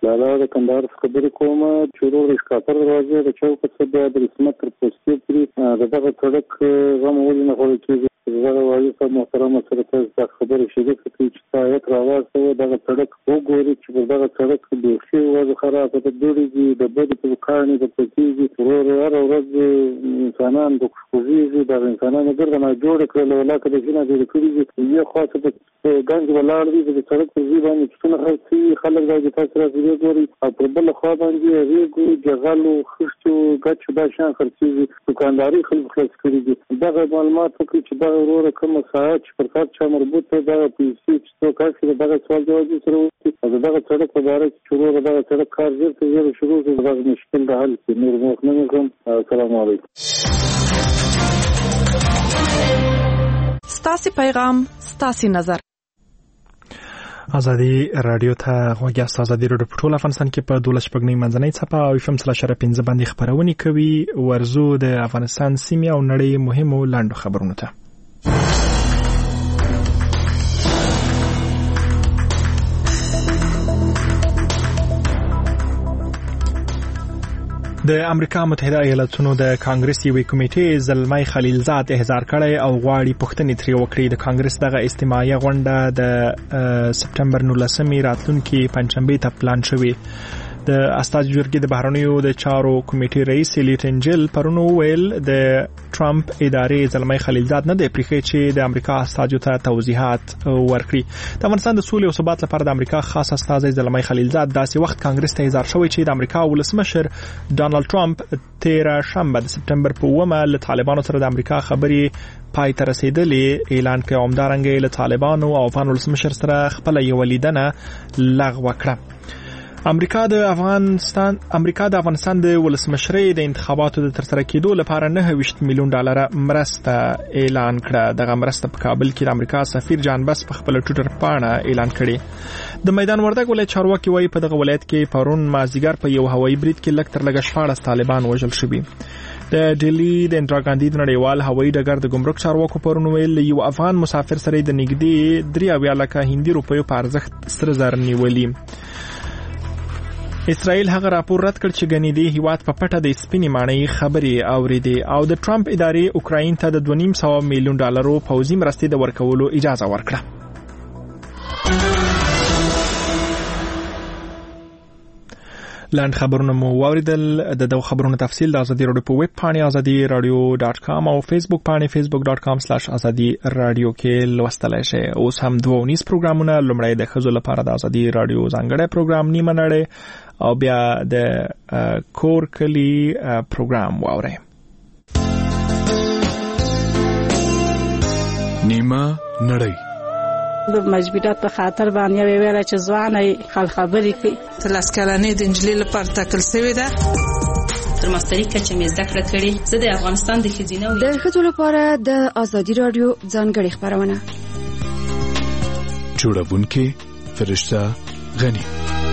لاله د کندهار خبرې کوم چې ورور د ښکاتر دروازې د چوک څخه د رسمت تر پوسټې پورې دغه سړک غم ولې نه خوړل کېږي. دغه وايي په محترمه سره تاسو خبرې شریک کړئ چې تاسو راوځئ دغه سړک وګورئ چې دغه سړک د ښه وضع خراب ده، دوړي د بده په کارني د پکېږي ورور هر ورځ انسانان د خوځيږي د انسانانو ګرځنه جوړ کړل ولاکه د جنا د کړیږي یو خاصه د ګنج ولاړ دي د سړک په ځای باندې څونه خرڅي خلک راځي تاسو راځي ګوري او په بل خوا باندې ریګو جغلو خشتو ګچ دا شان خرڅي دکانداري خلک خلاص کړیږي. دغه معلومات کوي چې دا ورور کوم ساعت پر کار چا مربوط ده دا پیسې چې تو کار کې دغه سوال جواب سره وي دغه سړک په اړه چې ورور دغه سړک کار زر ته زر شروع شي دغه مشکل د حل کې نور مخ نه کوم. السلام علیکم. ستاسو پیغام ستاسو نظر. ازادي رادیو ته غوږی است. ازادي رادیو په ټول افغانستان کې په دولس شپږنۍ منځنۍ څپه او اف ام سل شره پنځه باندې خبرونه کوي. ورزو د افغانستان سیمې او نړۍ مهمو لاندو خبرونه ته. د امریکا متحده ایالاتونو د کانګرس یوې کمیټې زلمی خلیلزاد احضار کړی او غواړي پوښتنې ترې وکړي. د کانګرس دغه استماعي غونډه د سپټمبر نولسمې راتلونکي پنځشنبه ته پلان شوې. د استازي جرګې د بهرنیو د چارو کمیټې رئیس لیټنجل پرونو ویل د ټرمپ ادارې زلمی خلیلزاد نه دی پریښی چې د امریکا استازو ته توضیحات ورکړي. د افغانستان د سولې او ثبات لپاره د امریکا خاص استازی زلمی خلیلزاد داسې وخت کانګرس ته احضار شوی چې د امریکا ولسمشر ډانلډ ټرمپ تیره شنبه د سپټمبر په اوومه له طالبانو سره د امریکا خبرې پای ته رسیدلې اعلان کړ. همدارنګه له طالبانو او افغان ولسمشر سره خپل یو لیدنه لغوه کړه. امریکا د افغانستان امریکا د افغانستان د ولسمشرۍ د انتخاباتو د ترسره کېدو لپاره نه ویشت میلیون ډالر مرسته اعلان کړه. دغه مرسته په کابل کې د امریکا سفیر جان بس په خپل ټویټر پاڼه اعلان کړي. د میدان وردګ ولایت چارواکي وایي په دغه ولایت کې پرون مازیګر په یو هوایي برید کې لږ تر لږه شپاړس طالبان وژل شوي. د ډیلی د اندرا ګاندي د نړیوال هوایي ډګر د ګمرک چارواکو پرون ویل یو افغان مسافر سره د نږدې درې اویا لکه هندي روپیو په ارزښت سره زر نیولي. اسرائیل هغه راپور رد کړ چې ګنې دی هیواد په پټه د سپینې ماڼۍ خبرې اوریدې او د ټرمپ ادارې اوکراین ته د دوه نیم سوه میلیون ډالرو پوځي مرستې د ورکولو اجازه ورکړه. لاند خبرونه مو واوریدل. د دغه خبرونو تفصیل د ازادي رادیو په ویب پاڼې ازادي رادیو ډاټ کام او فیسبوک پاڼې فیسبوک ډاټ کام سلاش ازادي رادیو کې لوستلای شئ. اوس هم دوه ونیز پروګرامونه، لومړی د ښځو لپاره د ازادي رادیو ځانګړی پروګرام نیمه نړۍ او بیا د کور کلی پروګرام واورئ. نیمه نړۍ د مجبورات په خاطر باندې ویل چې ځواني خل خبرې کوي. تلاس کلنې د انجلۍ لپاره تکل شوی ده. تر ماستری کچې مې زده کړه کړې. زه د افغانستان د ښځینه د ښځو لپاره د ازادي رادیو ځانګړې خبرونه جوړونکې فرشته غنی.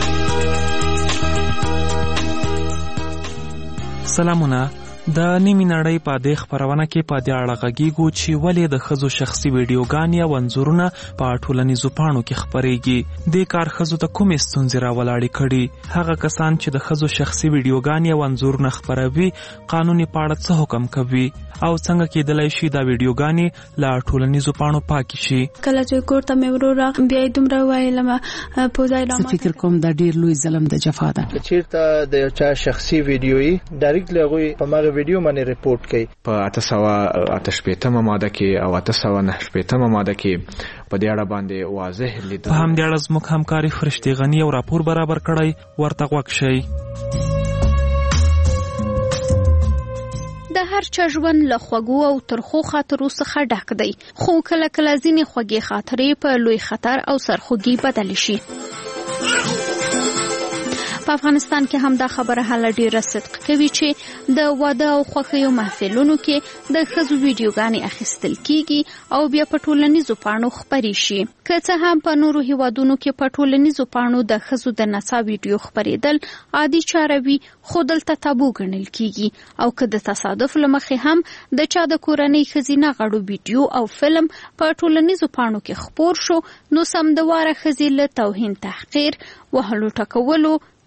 سلامونه. د نیمه نړۍ په دې خبرونه کې په دې اړه غږیږو چې ولې د ښځو شخصي ویډیوګانې او انځورونه په ټولنیزو پاڼو کې خبرېږي. د کار ښځو ته کومې ستونزې راولاړې کړي؟ هغه کسان چې د ښځو شخصي ویډیوګانې او انځورونه خبروي قانوني په اړه څه حکم کوي او څنګه کېدلای شي دا ویډیوګانې له ټولنیزو پاڼو پاکې شي؟ کله چې کور ته مې ورور بیا دومره وایلم په ځای لامل فکر کوم دا ډیر لوی ظلم د جفا ده. چیرته د یو چا شخصي ویډیويي ډایرکټلی هغه په ماغه ویډیو باندې ریپورت کوي. په اته سوه اته شپېتمه ماده کې او اته سوه نه شپېتمه ماده کې په دې اړه باندې واضح لیدل. په همدې اړه زموږ همکاري فرشتي غنی او راپور برابر کړی، ورته غوږ شئ. د هر چا ژوند له خوږو او ترخو خاطرو څخه ډک دی، خو کله کله ځینې خوږې خاطرې په لوی خطر او سرخوږي بدل شي. په افغانستان کې هم دا خبره حالا ډیره صدق کوي چې د واده او خوښیو محفلونو کې د ښځو ویډیوګانې اخیستل کیږي او بیا په ټولنیزو پاڼو خپرې شي. که څه هم په نورو هیوادونو کې په ټولنیزو پاڼو د ښځو د نڅا ویډیو خپرېدل عادي چاره وي، خو دلته تابو ګڼل کیږي او که د تصادف له مخې هم د چا د کورنۍ ښځینه غړو ویډیو او فلم په ټولنیزو پاڼو کې خپور شو، نو سمدواره ښځې له توهین، تحقیر، وهلو ټکولو،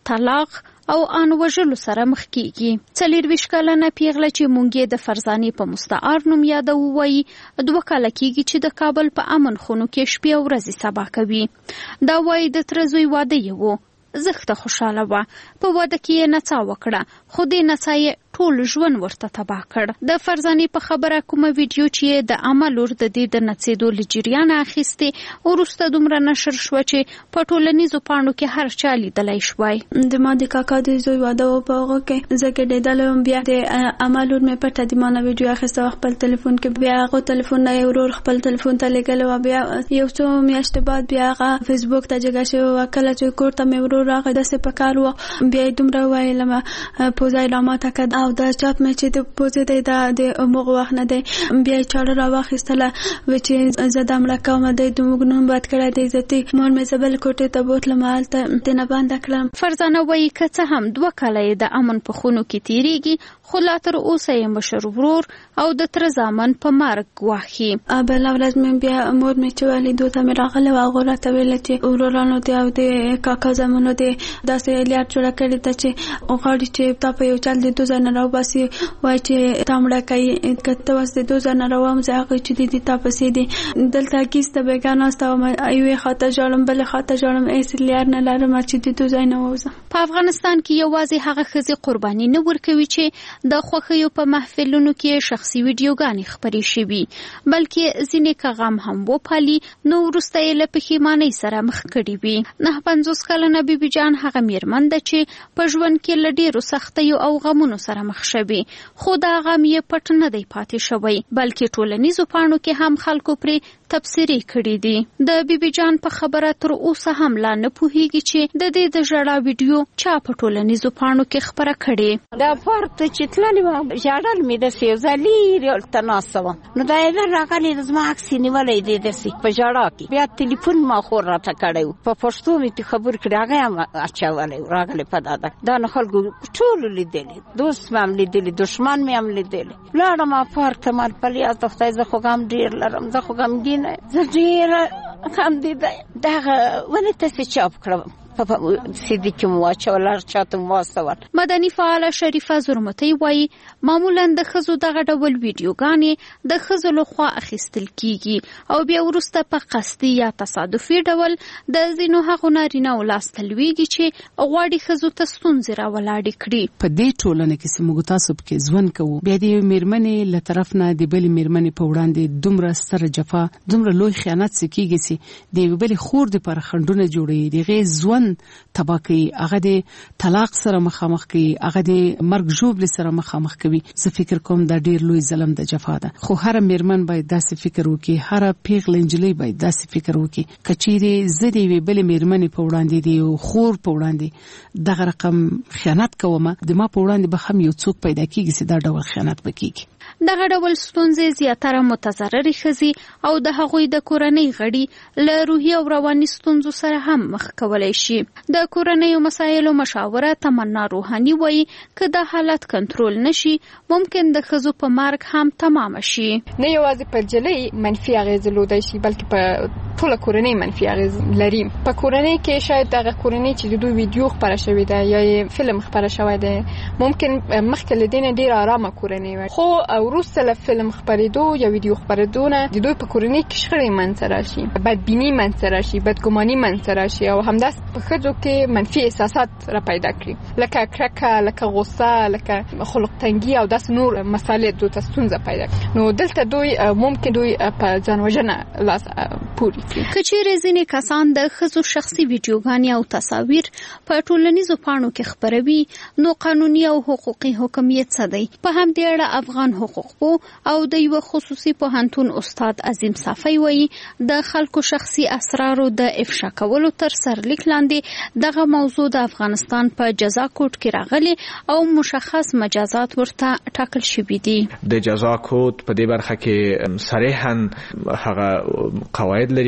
طلاق او ان وژلو سره مخ کیږي. څلورویشت کلنه پیغله چې مونږ د فرزانه په مستعار نوم یادو وایي دوه کال کیږي چې د کابل په امن خونو کې شپې او ورځې سبا کوي. دا وایي د تر زوی واده یو زخته خوشاله و په واده کې نڅا وکړه خو دې نڅا یې ټول ژوند ورته تباه کړ. د فرزانه په خبره کومه ویډیو چې د عمل ور د دې د نڅېدو لجریان اخیسته ورسته دومره نشر شو چې په ټولنیزو پاڼو کې هر چا لیدلای شوی. د ما د کاکا د زوی واده و په هغه کې زکه ډېدلم بیا د عمل ور مې پټه د مانه ویډیو اخیسته خپل ټلیفون کې بیا هغه ټلیفون نه ورور خپل ټلیفون ته لګل و بیا یو څو میاشتې بعد بیا هغه فیسبوک ته جګه شو وکړه چې کور ته مې ورور راغی داسې پکار و بیا دومره وایلم پوزای لامه تک او دا چات مې چې د پوزې د د موغ وخت نه دی بیا چاړه را واخیستله و چې زه د مړه کوم د موږ نوم باد کړی د عزتي مور مې زبل کوټې ته بوتلم هلته دنه باندې کړم. فرزانه وایي که څه هم دوه کاله د امن په خونو کې تیریږي خو لا تر اوسه یې مشر ورور او د تر زامن په مرګ ګواښي. بله ورځ مې بیا مور مې چې ولیدو ته مې راغله او هغه راته ویله چې ورورانو دی او د کاکا زامنو دی داسې لیار جوړه کړې ده چې غواړي چې تا په یو چل د دو ځانه راوباسي وایي چې تا مړه کوي که ته اوس د دو ځانه راوم زه هغوی چې دي دي تا پسې دي دلته کیسته بېګا ناسته وم یوې خواته ژاړم بلې خواته ژاړم هېڅ لیار نه لرم چې د دو ځای نه ووځم. په افغانستان کې یوازې هغه ښځې قرباني نه ورکوي چې د خوښیو په محفلونو کې شخصي ویډیوګانې خپرې شوي بلکې ځینې که غم هم وپالي نو وروسته یې له پښیمانۍ سره مخ کړي وي. نهه پنځوس کلنه بیبي جان هغه میرمن ده چې په ژوند کې له ډېرو سختیو او غمونو سره مخ شوي خو دا غم یې پټ نه دی پاتې شوی بلکې ټولنیزو پاڼو کې هم خلکو پرې تبصرې کړي دي. د بیبي جان په خبره تر اوسه هم لا نه پوهیږي چې د دې د ژړا ویډیو چا په ټولنیزو پاڼو کې خپره کړې. دا پارک ته چې تللې وم ژړل مې داسې یو ځل لرې هلته ناسته وم نو دا یې راغلی زما عکس یې نیولی دی داسې په ژړا کې بیا تلیفون ما خور راته کړی و په پښتو مې ترې خبرې کړې هغه یې هم اچولی و راغلی په دا ده دا نو خلکو ټولو لیدلي دوست مې هم لیدلي دښمن مې هم لیدلي. لاړم پارک ته مال په لیاز د خدای زه خو غم ډېر لرم زه خو غمګینه زه ډېره خندېده دغه ونې تاسې چاپ کړم په سیدی کې مو واچول هر چاته مو واستول. مدني فعاله شریفه زرمتۍ وایي معمولا د ښځو دغه ډول ویډیوګانې د ښځو لخوا اخیستل کیږي او بیا وروسته په قصدي یا تصادفي ډول د ځینو هغو نارینه‌و لاسته لویږي چې غواړي ښځو ته ستونزې راولاړې کړي. په دې ټولنه کې چې موږ تاسو پکې ژوند کوو بیا د یوې مېرمنې له طرف نه د بلې مېرمنې په وړاندې دومره ستره جفا دومره لوی خیانت څه کیږي چې د یوې بلې خور دپاره خنډونه جوړوي د هغې ژوند تبا کوي هغه د طلاق سره مخامخ کوي هغه د مرګ ژوبلې سره مخامخ کوي. زه فکر کوم دا ډیر لوی ظلم د جفا ده خو هر میرمن باید داسې فکر وکړي هر پیغله نجلۍ باید داسې فکر وکړي که چیرې زه د یوې بلې میرمنې په وړاندې د یو خور په وړاندې دغه رقم خیانت کوم د ما په وړاندې به هم یو څوک پیدا کیږي چې دا ډول خیانت وکړي. دغه ډول ستونزې زیاتره متضررې ښځې او د هغوی د کورنۍ غړي له روحي او رواني ستونزو سره هم مخ کولی شي. د کورنیو مسایلو مشاوره تمنا روحاني وایي که دا حالت کنټرول نشي ممکن د ښځو په مرګ هم تمام شي. نه یوازې په جلۍ منفي اغېز لودای شي بلکې په ټوله کورنۍ منفي اغېز لري. په کورنۍ کې شاید دغه کورنۍ چې د دوی ویډیو خپره شوې ده یا فلم خپره شوی دی ممکن مخکې له دې نه ډېره ارامه کورنۍ وي خو وروسته له فلم خپرېدو یا ویډیو خپرېدو نه د دوی په کورنۍ کې شخړې منځته راشي بدبیني منځته راشي بدګماني منځته راشي او همداسې په ښځو کې منفي احساسات را پیدا کړي لکه کرکه لکه غصه لکه خلق تنګي او داسې نور مسالې دوی ته ستونزه پیدا کړي. نو دلته دوی ممکن دوی په ځان وژنه لاس پورې کړي. که چیرې ځینې کسان د ښځو شخصي ویډیوګانې او تصاویر په ټولنیزو پاڼو کې خپروي نو قانوني او حقوقي حکمیت څه دی؟ په همدې اړه افغان حقوق او د یو خصوصي پوهنتون استاد عظیم صافی وایي د خلکو شخصي اسرارو د افشا کولو تر سرلیک لاندې دغه موضوع د افغانستان په جزا کوډ کې راغلي او مشخص مجازات ورته ټاکل شوي دي. د جزا کوډ په دې برخه کې صریحاً هغه قواعد لري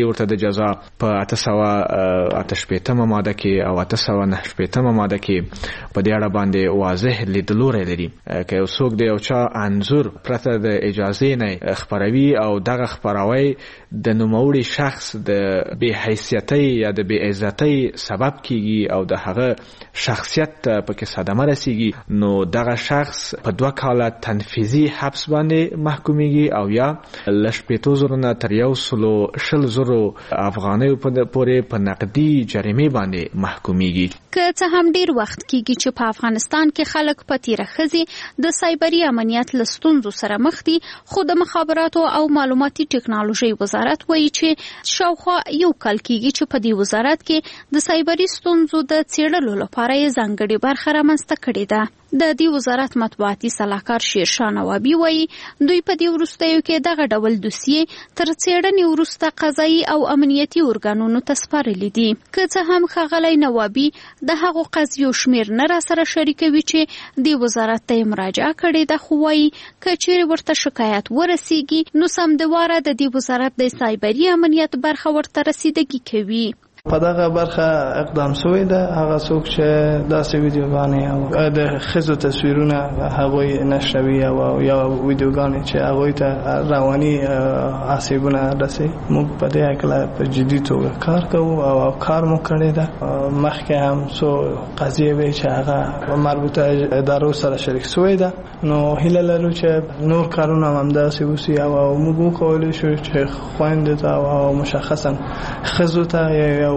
کې ورته د جزا په اته سوه اته شپېتمه ماده کې او اته سوه نهه شپېتمه ماده کې په دې اړه باندې واضح لیدلوری لري که یو څوک د یو چا انځور پرته د اجازې نه خپروي او دغه خپروي د نوموړي شخص د بې حیثیتۍ یا د بې عزتۍ سبب کیږي او د هغه شخصیت پکې صدمه رسیږي نو دغه شخص په دوه کاله تنفیذي حبس باندې محکومیږي او یا له شپېتو زرو نه تر یو سلو شل زرو افغانیو پورې په نقدي جریمې باندې محکومیږي. که څه هم ډیر وخت کیږي چې په افغانستان کې خلک په تیره ښځې د سایبري امنیت له ستونزو سره مخ دي، خو د مخابراتو او معلوماتي ټکنالوژي وزارت وایي چې شاوخوا یو کال کیږي چې په دې وزارت کې د سایبري ستونزو د څېړلو لپاره یې ځانګړې برخه رامنځته کړې ده. د دې وزارت مطبوعاتي سلاکار شیرشاه نوابي وایي دوی په دې وروستیو کې دغه ډول دوسیې تر څېړنې وروسته قضایي او امنیتي ارګانونو ته سپارلي دي. که څه هم ښاغلی نوابي د هغو قضیو شمیر نه راسره شریکوي چې دې وزارت ته یې مراجعه کړې ده، خو وایي که چیرې ورته شکایت ورسیږي نو سمدواره د دې وزارت د سایبري امنیت برخه ورته رسیدګي کوي. په دغه برخه اقدام شوی ده. هغه څوک چې داسې ویډیوګانې او د ښځو تصویرونه هغوی نشروي او یا ویډیوګانې چې هغوی ته رواني آسیبونه رسي، موږ په دې هکله په جدي توګه کار کوو او کار مو کړی ده. مخکې هم څو قضیې وې چې هغه مربوطه ادارو سره شریک شوی ده، نو هیله لرو چې نور کارونه هم همداسې وسي او موږ وکولی شو چې خویندو ته او مشخصا ښځو ته یو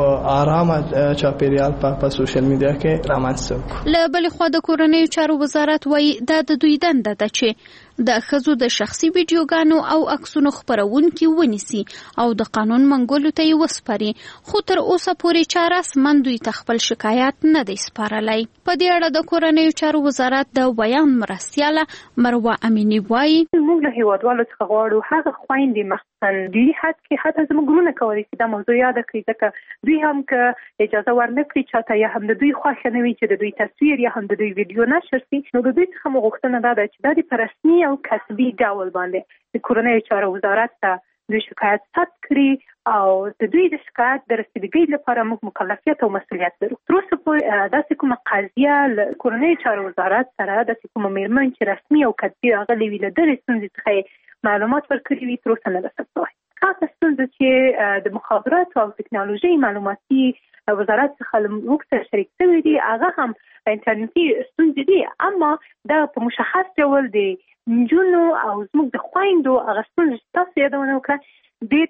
آرامه چاپیریال په سوشل میډیا کې رامنځته کړو. له بلې خوا د کورنیو چارو وزارت وایي دا د دوی دنده ده چې د ښځو د شخصي ویډیوګانو او عکسونو خپرونکي ونیسي او د قانون منګولو ته یې وسپاري، خو تر اوسه پورې چا رسماً دوی ته خپل شکایت نه دی سپارلی. په دې اړه د کورنیو چارو وزارت د بیان مرستیاله مروه امینی وایي موږ له هیوادوالو څخه غواړو هغه خویندې مخصوصاً دوی حد کې حتی زموږ ګروونه کولی چې دا موضوع یاده کړي، ځکه دوی هم که اجازه ورنه کړي چاته یا هم د دوی خوښه نه وي چې د دوی تصویر یا هم د دوی ویډیو نشر شي، نو د دوی څخه مو غوښتنه دا ده چې دا د په رسمي او کسبي ډول باندې د کورنیو چارو وزارت ته دوی شکایت ثبت کړي او د دوی د شکایت د رسیدګۍ لپاره موږ مکلفیت او مسؤلیت لرو. تر اوسه پورې داسې کومه قضیه له کورنیو چارو وزارت سره داسې کومه مېرمن چې رسمي او کسبي راغلې وي له دغې ستونزې څخه معلومات ورکړي وي تر اوسه نه ده ثبت شوی. خاصه ستونزه چې د مخابراتو او ټکنالوژۍ معلوماتي وزارت څخه موږ سره شریک شوي دي هغه هم انټرنیټي ستونزې دي، اما دا په مشخص ډول د نجونو او زموږ د خویندو هغه ستونزې چې تاسو یادونه وکړه دې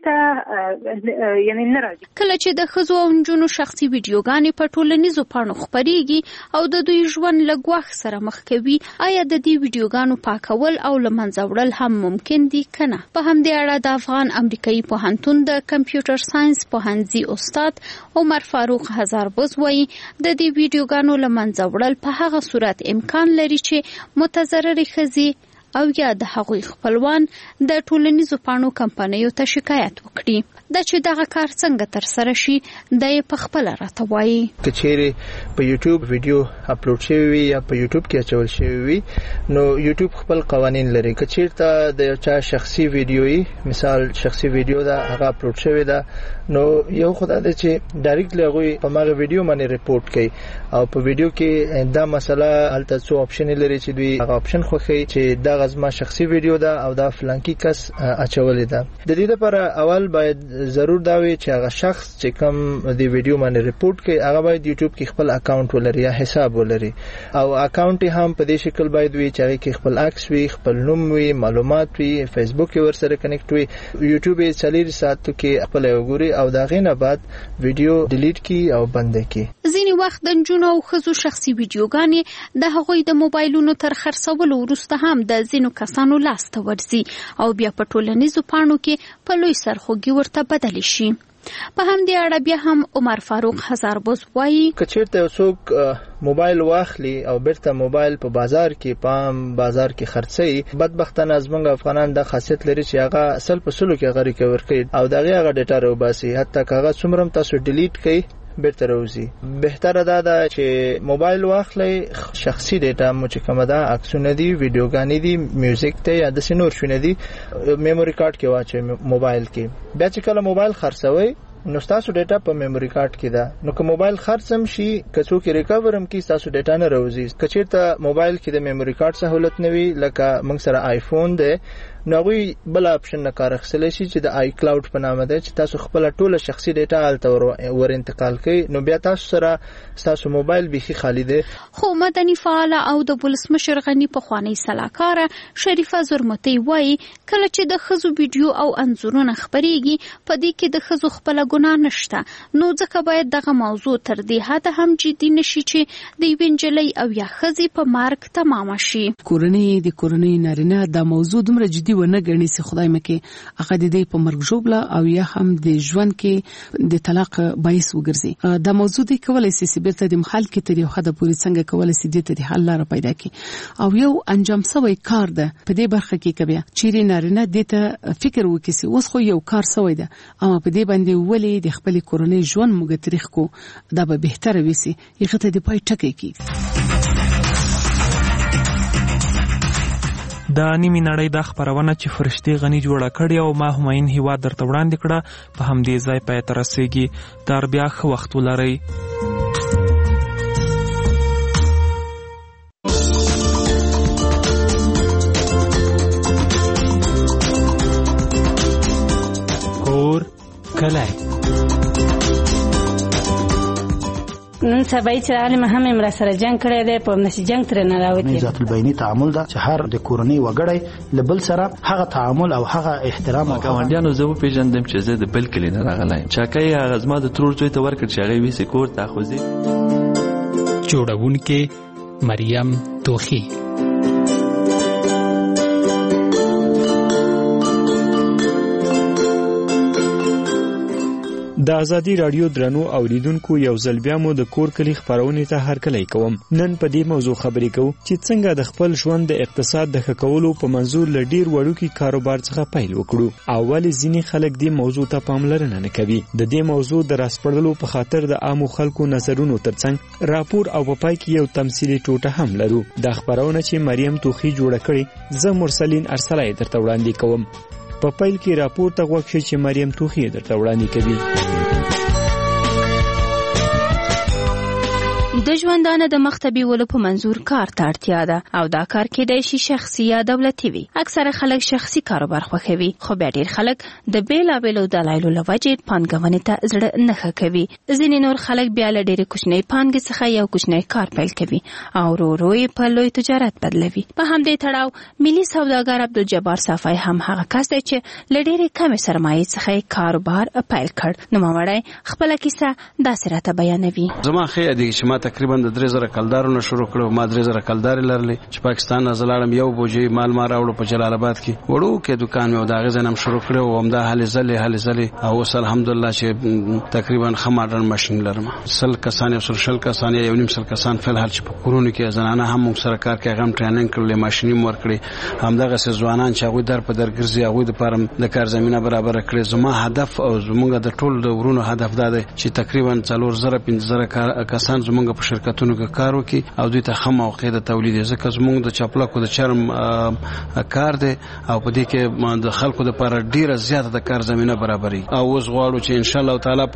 ته یعنی نه راځي. کله چې د ښځو او نجونو شخصي ویډیوګانې په ټولنیزو پاڼو خپریږي او د دوی ژوند له ګواښ سره مخ کوي، آیا د دې ویډیوګانو پاکول او له منځه وړل هم ممکن دي که نه؟ په همدې اړه د افغان امریکایي پوهنتون د کمپیوټر ساينس پوهنځي استاد عمر فاروق هزاربز وایي د دې ویډیوګانو له منځه وړل په هغه صورت امکان لري چې متضررې ښځې او یا د هغوی خپلوان د ټولنیزو پاڼو کمپنیو ته شکایت وکړي. دا چې دغه کار څنګه تر سره شي د یې په خپل راته وایي. که چیرې په یوټیوب ویډیو اپلوډ شوی وي یا په یوټیوب کې اچول شوی وي نو یوټیوب خپل قوانین لري. که چیرته د یو چا شخصي ویډیوي مثال شخصي ویډیو دا هغه اپلوډ شوی دا نو یو خدای دې چې ډایرکټلی هغوی په هغه ویډیو باندې رپورټ کوي او په ویډیو کې دا مسله هلته څو آپشن لري چې دوی هغه آپشن خوښوي چې دا غزما شخصي ویډیو ده او دا فلانکی کس اچولې ده. د دې لپاره اول باید ضرور دا وي چې هغه شخص چې کوم د ویډیو باندې رپورټ کوي هغه باید یوټیوب کې خپل اکاونټ ولري یا حساب ولري او اکاونټ هم په دې شکل باید وي چې هغه کې خپل عکس وي، خپل نوم وي، معلومات وي، فیسبوک ور سره کنیکټ وي، یوټیوب یې څلور ساعتو کې خپل وګوري او دا غینه بعد ویډیو ډیلیټ کی او بند کی. ځینې وخت د نجونو او ښځو شخصي ویډیوګانې د هغوی د موبایلونو تر خرڅولو وروسته هم د ځینو کسانو لاس ته ورځي او بیا په ټولنیزو پاڼو کې په لوی سرخوږي ورته بدلی شي. په همدې اړه بیا هم عمر فاروق هزاربز وایي که چیرته یو څوک موبایل واخلي او بیرته موبایل په بازار کې پام بازار کې خرڅي، بدبختانه زمونږ افغانان د خاصیت لري چې هغه اصل په سلو کې هغه ریکور کوي او دغه هغه ډیټا راوباسي، حتی هغه څومره تاسو ډیلیټ کړئ بیرته راوځي. بهتره دا ده چې موبایل واخلئ، شخصي ډیټا مو چې کومه ده، عکسونه دي، ویډیوګانې دي، میوزیک ته یا داسې نور شونه دي، میموري کارت کې واچوئ موبایل کې. بیا چې کله موبایل خرڅوئ نو تاسو ډیټا په میموري کارت کې ده، نو که موبایل خرڅم شي که څوک ریکاور هم کی تاسو ډیټا نه راوځي. که چیرته موبایل کې د میموري کارت سہولت نه وي لکه موږ سره آیفون ده، نو غوي بل اپشن نه کار اخیستل شي چې د آی کلاود په نامه ده، چې تاسو خپل ټوله شخصي ډیټا الته ور انتقال کړئ، نو بیا تاسو سره تاسو موبایل بيخي خالی ده. خو مدني فعال او د ولسمشر غنی په خواني سلاکار شریفه زرمتي وای کله چې د خزو ویډیو او انځورونه خبريږي په دې کې د خزو خپل ګناه نشته، نو ځکه باید دغه موضوع تر دې حد هم جدي نشي چې د وینجلۍ او یا خزي په مارک تمام شي. کورنۍ د کورنۍ نارینه د موضوع دومره جدي ونه غني سي خدای مکه هغه د دې په مرګ جوړه او یا هم د ژوند کې د طلاق باعث وګرځي. دا موضوع د کولای سي چې بیرته د مخال کې تر یو حد پورې څنګه کولای سي د حل لاره پیدا کړي او یو انجام سوی کار ده په دې برخه کې کبیا چیرې نارینه د ته فکر وکړي اوس خو یو کار سوی ده، اما په دې باندې ولې د خپل کورنۍ ژوند موږ تاریخ کو دا به بهتره وسی یغه ته د پای ټکی کی. د نیمه نړۍ د خبرونه چې فرشتي غنی جوړه کړي او ما هماین هوا درته وړاندې کړه په همدې ځای پای تر رسیږي. تر بیا خو وخت ولرئ. کور کلای نن سبا چې عالم هم امر سره جنگ کړی دی، په نشي جنگ تر نه راوتی. ذات البینی تعامل دا چې هر د کورنۍ وګړی لبل سره هغه تعامل او هغه احترام او ګاونډیانو زه په پیژندم چې زه د بل کلی نه راغلی چاکای هغه زما د ترور ځای ته ورکړ چې هغه ویسې کور ته خوځي. جوړونکې مریم توخی. د ازادي رادیو درنو اوریدونکو یو ځل بیا مو د کور کلی خبرونه ته هر کلی کوم. نن په دې موضوع خبرې کوو چې څنګه د خپل ژوند د اقتصاد د ښه کولو په منظور ل ډیر وړوکی کاروبار څخه پیل وکړو. اول ځینی خلک دې موضوع ته پاملرنه نه کوي. د دې موضوع د راسپړلو په خاطر د عامو خلکو نظرونو ترڅنګ راپور او په پای کې یو تمثيلي ټوټه هم لرو. د خبرونه چې مریم توخی جوړه کړې زه مرسلین ارسلای درته وړاندې کوم. په پیل کې راپور ته غوښتل چې مریم توخی درته وړاندې کوي. د ژوندانه د مختبي ولو په منظور کار ته اړتیا ده او دا کار کېدای شي شخصي یا دولتي وي. اکثره خلک شخصي کاروبار خوښوي، خو بیا ډېر خلک د بیلابېلو دلایلو له وجې پانګونې ته زړه نه ښه کوي. ځینې نور خلک بیا له ډېرې کوچنۍ پانګې څخه یو کوچنی کار پیل کوي او ورو ورو یې په لوی تجارت بدلوي. په همدې تړاو ملي سوداګر عبدالجبار صافی هم هغه کس دی چې له ډېرې کمې سرمایې څخه یې کاروبار پیل کړ. نوموړی خپله کیسه داسې راته بیانوي. زما ښه دی چې ما تقریبا د درې زره کلدارونو شروع کړو. ما درې زره کلدارې لرلې چې پاکستان نه زلاړم یو بوجي مال ما راوړو په جلال آباد کې وړو کې دکان مې او دا غزه نم شروع کړو او همدا حل زلې حل زلې او اوس الحمدلله چې تقریبا خماډن ماشين لرم. سل کسان او سل شل کسان یو نیم سل کسان فل حل چې په کورونو کې زنانه هم موږ سره کار کوي، غم ټریننګ کړل، ماشيني مور کړی. همدغه سه ځوانان چې هغه در په در ګرځي هغه د پرم د کار زمينه برابر کړي. زما هدف او زموږ د ټول د ورونو هدف دا دی چې تقریبا څلور زره پنځه زره کسان زموږ په شرکتونو کې کار وکړي او دوی ته خه موقع د تولید ځکه زموږ د چپلکو د چرم کار دی او په دې کې د خلکو د لپاره ډیره زیاته د کار زمينه برابري. او اوس غواړو چې ان شاء الله تعالی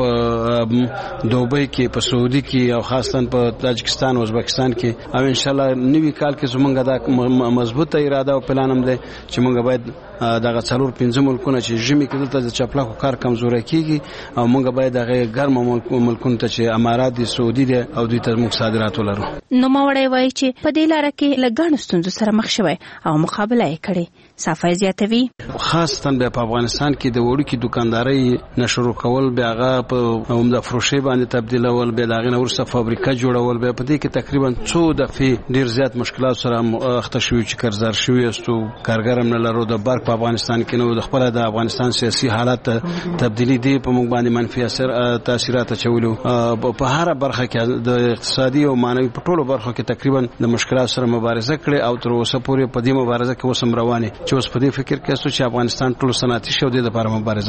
په دوبۍ کې، په سعودي کې او خاصتا په تاجکستان او ازبکستان کې او ان شاء الله نوي کال کې زموږ د مضبوطه اراده او پلان هم دی چې موږ باید دغه څلور پنځه ملکونه چې ژمي کې دلته د چپلکو کار کمزوري کیږي او موږ باید دغه ګرم ملکونه ته چې امارات دي، سعودي دي او دوی ته موږ صادرات ولرو. نو موري وایي چې په دې لار کې لګڼ ستونزو سره مخ شوی او مقابله یې کړې. صافی زیاتوي خاصتا به په افغانستان کې د وړو کې دکانداري نشرو کول، بیا هغه په عمده فروشي باندې تبدیلول، بیا دغه نورسته فابریکه جوړول، بیا په دې کې تقریبا څو دفعې ډیر زیات مشکلات سره اخته شوی چې قرضدار شوی استو کارګرم نه لرو. د برق په افغانستان کې نو د خپل د افغانستان سیاسي حالت تبدیلی دی په موږ باندې منفي اثر تاثیرات چولو. په هر برخه کې د اقتصادي او مانوي په ټولو برخو کې تقریبا د مشکلات سره مبارزه کړې او تر اوسه پورې په دې مبارزه کې وسم روانه چې اوس په دې فکر کې چې افغانستان ټول صنعتي شو د لپاره مبارزه کوي.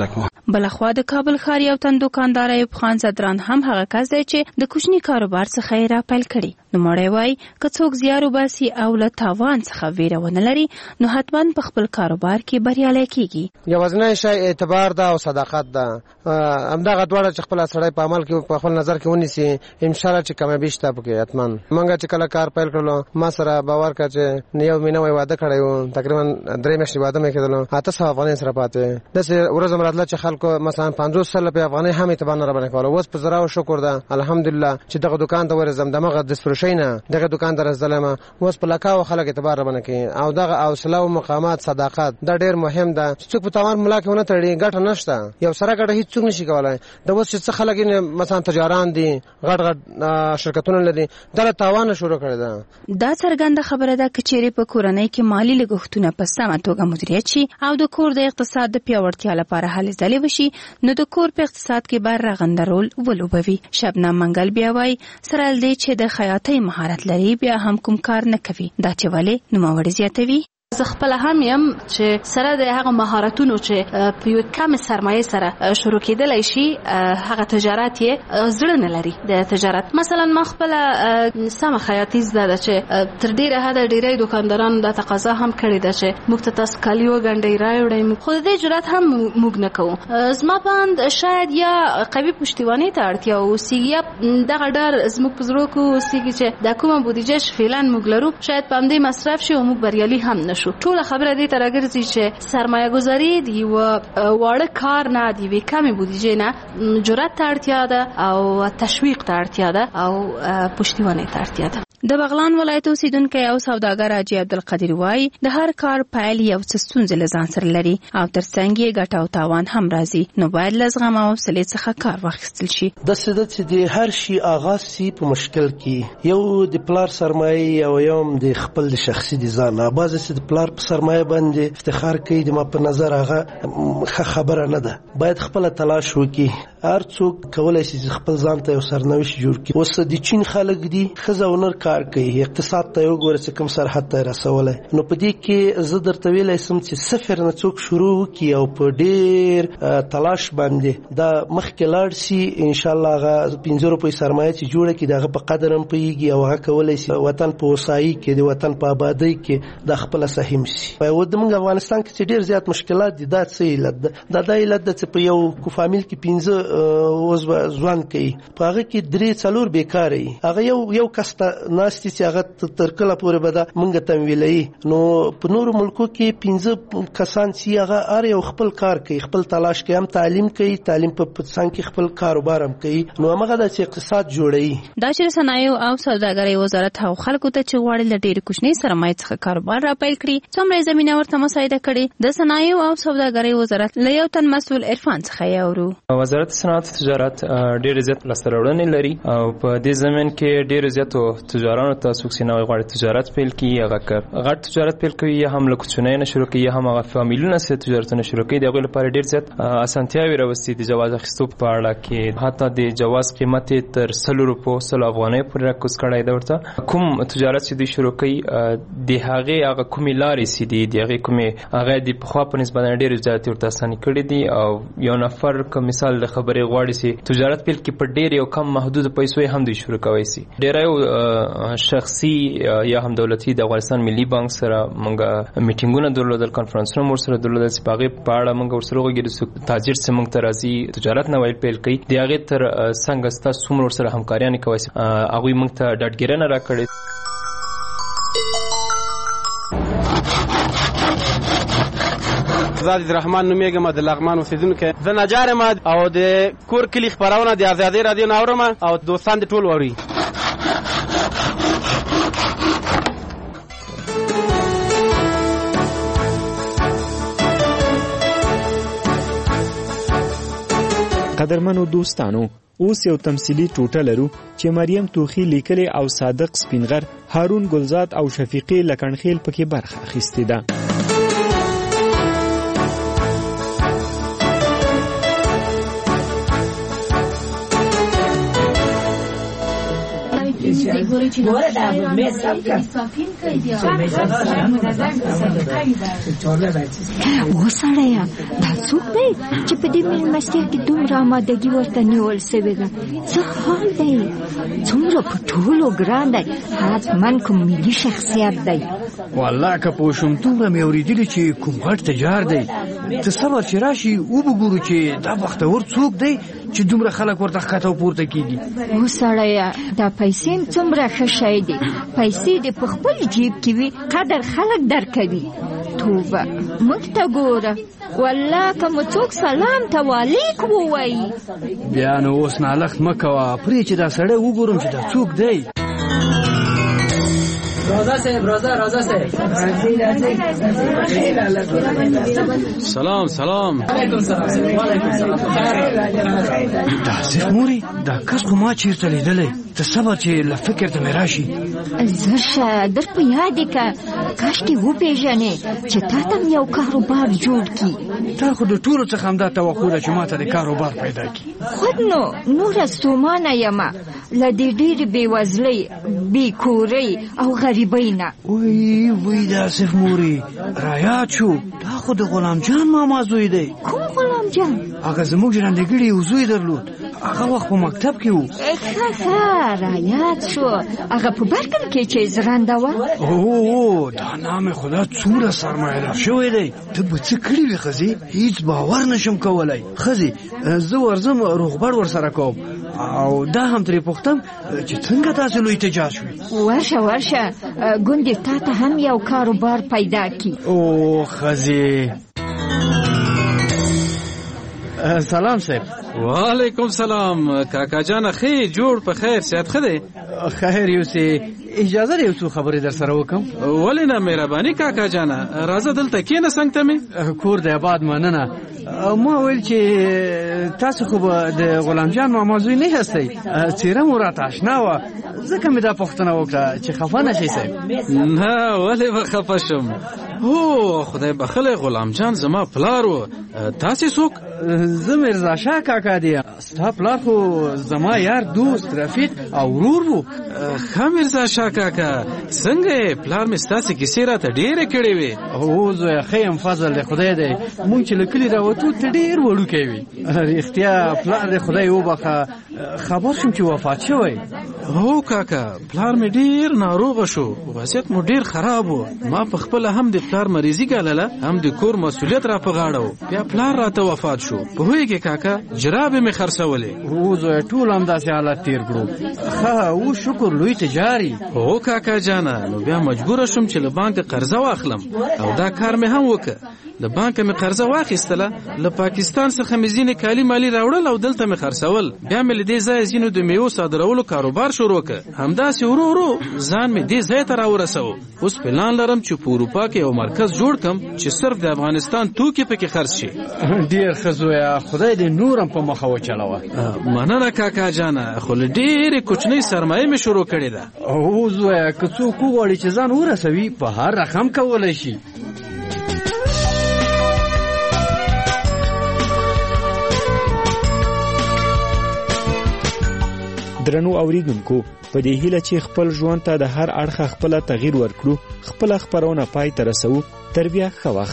بلخوا د کابل ښار یو تن دکاندار ایوب خان زدران هم هغه کس دی چې د کوچني کاروبار څخه یې راپیل کړي. نو مړی وایي که څوک زیار وباسي او له تاوان څخه ویره ونه لري نو حتما په خپل کاروبار کې بریالی کیږي. یوازینی شی اعتبار ده او صداقت ده. همدغه دواړه چې خپل سړی په عمل کې په خپل نظر کې ونیسي ان شاء الله چې کمه بیشته پکې حتما. مونږ چې کله کار پیل کړلو ما سره باور کړ چې یو مینه وای واده کړی و، تقریبا درې میاشتې واده مې کړلو، اته سوه افغانۍ سره پاتې. داسې ورځ هم راتله چې خلکو مثلا پنځوس سله په افغانۍ هم اعتبار نه راباندې کوله. اوس په زړه او شکر ده الحمدلله چې دغه دکان ته ورځم، دمغه د سپروشۍ نه دغه دکان ته رسېدلم، اوس په لکاو خلک اعتبار راباندې کوي. او دغه حوصله او مقامات صداقت دا ډېر مهم ده. څوک په تاوان ملا کې ونه تړي ګټه نشته. یو سره ګټه هیڅ څوک نشي کولای. د اوس چې څه خلک مثلا تجاران دي، غټ غټ شرکتونه لري، دا تاوان شروع کړی ده. دا څرګنده خبره ده چې چیرې په کورنۍ کې مالی لګښتونه په سمه توګه مدیریت شي او د کور د اقتصاد د پیاوړتیا لپاره هلې ځلې وشي نو د کور په اقتصاد کې به رغنده رول ولوبوي. شبنم منګل بیا وایي سره له دې چې د خیاطۍ مهارت لري بیا هم کوم کار نه کوي. دا چې ولې نوموړی زیاتوي. زه خپل هم یم چې سره د هغه مهارتونو چې په یو کم سرمایه سره شروع کېدلی شي هغه تجارت یې زړه نه لري د تجارت. مثلا ما خپل سمه خیاطي زده ده چې تر ډیره حده ډیری دکاندارانو دا تقاضا هم کړې ده چې موږ ته تاسو کالي وګنډئ راوړئ، خو د دې جرأت هم موږ نه کوو. زما باندې شاید یا قوي پشتیبانۍ ته اړتیا اوسېږي یا دغه ډار زموږ په زړه کې اوسېږي چې دا کومه بودیجه چې فعلا موږ لرو شاید په همدې مصرف شي او موږ بریالي هم نه شو. ټول خبره دې ته راګرځي چې سرمایه گذاري دی و واړه کار نه دی وی کمې بودیجه نه جرأت ته اړتیا ده او تشویق ته اړتیا ده او پشتیبانۍ ته اړتیا ده. د بغلان ولایت اوسیدونکی او سوداګر حاجي عبدالقدیر وایي د هر کار پیل یو څه ستونزې له ځان سره لري او ترڅنګ یې ګټه او تاوان هم راځي، نو باید له زغم او حوصلې څخه کار واخیستل شي. داسې ده چې د هر شي آغاز سي په مشکل کې، یو د پلار سرمایه او یو د خپل د شخصي د ځان. بعضې چې د پلار په سرمایه باندې افتخار کوي د ما په نظر هغه ښه خبره نه ده. باید خپله تلاش وکړي. هر څوک کولی شي چې خپل ځان ته یو سرنوشت جوړ کړي. اوس د چین خلک دي ښځه او نر کار کوي، اقتصاد ته یو ګوره چې کوم سرحد ته رسولی. نو په دې کې زه درته ویلی سم چې صفر نه څوک شروع وکړي او په ډېر تلاش باندې دا مخکې لاړ سي، انشاءالله هغه پنځه روپۍ سرمایه چې جوړه کړي د هغه په قدر هم پوهېږي او هغه کولی شي وطن په هوسایي کې د وطن په آبادۍ کې دا خپله سهیم سي. او زموږ افغانستان کې چې ډېر زیات مشکلات دي دا څه علت ده؟ دا دا علت ده چې په یو فامیل کې پنځه اوس ژوند کوي، په هغه کې درې څلور بېکاره وي. هغه یو یو کس ته ناست چې هغه تر کله پورې به دا مونږ تمویلوي. نو په نورو ملکو کې پنځه کسان چې هغه هر یو خپل کار کوي، خپل تلاش کوي، هم تعلیم کوي، تعلیم په څنګ کې خپل کاروبار هم کوي. نو همغه د چې اقتصاد جوړوي. دا چې صنایع او سوداګرۍ وزارت هغو خلکو ته چې غواړي له ډېرې کوچنۍ سرمایې څخه کاروبار راپیل کړي څومره زمینه ورته مساعده کړې. د صنایع او سوداګرۍ وزارت له یو تن مسؤل عرفان څخه یې اورو. وزارت صنعت او تجارت ډېر زیات لاسته راوړنې لري او په دې زمین کې ډېر زیاتو تجارانو ته څوک چې نوی غواړي تجارت پیل کړي، هغه که غټ تجارت پیل کوي یا هم له کوچنیو نه شروع کوي یا هم هغه فامیلونه چې تجارتونه شروع کوي د هغوی لپاره ډېر زیات اسانتیاوې راوستي. د جواز اخیستو په اړه کې حتی د جواز قیمت یې تر سلو روپو سلو افغانیو پورې راکوز کړی ده. ورته کوم تجارت چې دوی شروع کوي د هغې هغه کومې لارې چې دي د هغې کومې هغه د پخوا په نسبت ډېرې زیاتې ورته اساني کړي دي. او یو نفر که مثال د خبرې غواړي چې تجارت پیل کړي په ډېر یو کم محدود پیسو هم دوی شروع کوی شي. ډېری شخصي یا هم دولتي د افغانستان ملي بانک سره موږ میټینګونه درلودل، کانفرنسونه مو سره درلودل چې په هغې په اړه موږ ورسره وغږېدو چې تاجر چې موږ ته راځي تجارت نوی پیل کوي د هغې تر څنګه ستاسو څومره ورسره همکاریانې کوی شي هغوی موږ ته ډاډګیرنه راکړې. زه د رحمان نومېږم، د لغمان اوسېدونکی. زه نجار یم او د کور کلي خپرونه د ازادۍ راډیو نه اورم او دوستان دې ټول اوري. قدرمنو دوستانو، اوس یو تمثيلي ټوټه لرو چې مریم توخی لیکلي او صادق سپینغر، هارون ګلزاد او شفیقی لکنخیل پکې برخه اخیستې ده. وسړیا دا څوک دی چې په دې مېلمستیا کې دومره آمادګي ورته نیول سوې ده؟ څه حال دی؟ څومره په ټولو ګران دی، حتما کوم ملي شخصیت دی. والله که پوه شم دومره مې اورېدلي چې کوم غټ تجار دی. ته صبر چې راشي وبګورو چې دا بختور څوک دی چې دومره خلک ورته ښکته او پورته کېږي. وسړیا دا پیسې څومره ښه شی دی، پیسې دې په خپل جیب کې وي، قدر خلک درکوي. توبه موږ ته ګوره، والله که مو څوک سلام ته والیک ووایي بیا نو اوس نالښت مه کوه، پرې چې دا سړی وګورم چې دا څوک دی. راځه صاحب، راځه راځه صاحب. سلام سلام. علیکم سلام. وعلیکم سلام. دا صاحب موري دا کس خو ما چیرته لیدلی؟ ته صبر چې له فکر ته مې راشي. زر شه در په یاد یې که کاشکې وپېژنې چې تا ته یو کاروبار جوړ کړي. تا خو د ټولو څخه همدا توقع ده چې ما ته د کاروبار پیدا کړي. خود نو نوره ستومانه یمه له دې ډېرې بېوزلۍ، بېکورۍ او غریبۍ نه. وی وی دا صاحب موري رایاد شو، دا خو د غلام جان ماما زوی دی. کوم غلام جان؟ هغه زموږ ژرندګړي یو زوی درلود، هغه وخت په مکتب کې و. ښه ښه رایاد شو، هغه په برکل کې چې زرنده وه. او دا نام خدا څومره سرمایه‌دار شوی دی. ته به څه کړي وي ښځې؟ هېڅ باور نشم کولی. ښځې زه ورځم روغبړ ورسره کوم او دا هم ترې پوښتم چې څنګه تاسې لوی تجار شوي. ورشه ورشه ګوندې تا ته هم یو کاروبار پیدا کړي. او ښځې سلام صاحب. وعلیکم سلام. کاکا جان خیر جوړ په خیر صحت ښه دی؟ خیر یوسې اجازه دی یو څو خبرې در سره وکم؟ ولې نه مهرباني کاکا جانه، راځه دلته کښېنه څنګ ته مې. کور دی آباد، مننه. ما ویل چې تاسو خو به د غلام جان ماما زوی نه هستئ، څېره مو راته اشنا وه، ځکه مې دا پوښتنه وکړه چې خفه نه شئ صاحب. نه ولې به خفه شم؟ هو خدای بخلی غلام جان زما پلار و. تاسې څوک؟ زه میرزا شاه کاکا دی. ستا پلار خو زما یار دوست رفیق او ورور و. ښه میرزا شاه کاکا څنګه یې؟ پلار مې ستاسې کیسې راته ډېرې کړې وې. هو زویه ښه یم، فضل دی خدای دی. مونږ چې له کلي راوتو ته ډېر وړوکی وي. رښتیا پلار دی خدای وبخه، خبر شوم چې وفات شوی. هو کاکا پلار مې ډېر ناروغه شو، وضعیت مو ډېر خراب و. ما په خپله هم د پلار مریضي ګالله، هم د کور مسؤلیت را په غاړه و. بیا پلار راته وفات شو. پوهېږې کاکا جرابې مې خرڅولې. هو زویه ټول همداسې حالت تېر کړو. ښه او شکر لوی تجاري. هو کاکا جانه، نو بیا مجبوره شوم چې له بانکه قرضه واخلم او دا کار مې هم وکړ. له بانکه مې قرضه واخیستله، له پاکستان څخه مې ځینې کالي مالي راوړل او دلته مې خرڅول. بیا مې له دې ځایه ځینو د میوو صادرولو کاروبار شروع کړ. همداسې ورو ورو ځان مې دې ځای ته راورسوه. اوس پلان لرم چې په اروپا کې یو مرکز جوړ کړم چې صرف د افغانستان توکي پکې خرڅ شي. ډېر ښه زویه، خدای دې نور هم په مخه وچلوه. مننه کاکا جانه، خو له ډېرې کوچنۍ سرمایې مې شروع کړې ده. هو زویه که څوک وغواړي چې ځان ورسوي په هر رقم کولی شي. درنو اوریدونکو، په دې هیله چې خپل ژوند ته د هر اړخه خپل تغییر ورکړو، خپل خبرونه پای ته رسو. تر بیا ښه وخت.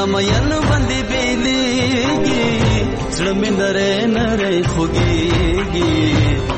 مین باندې بیلیږي زړه مې نری نری خوږیږي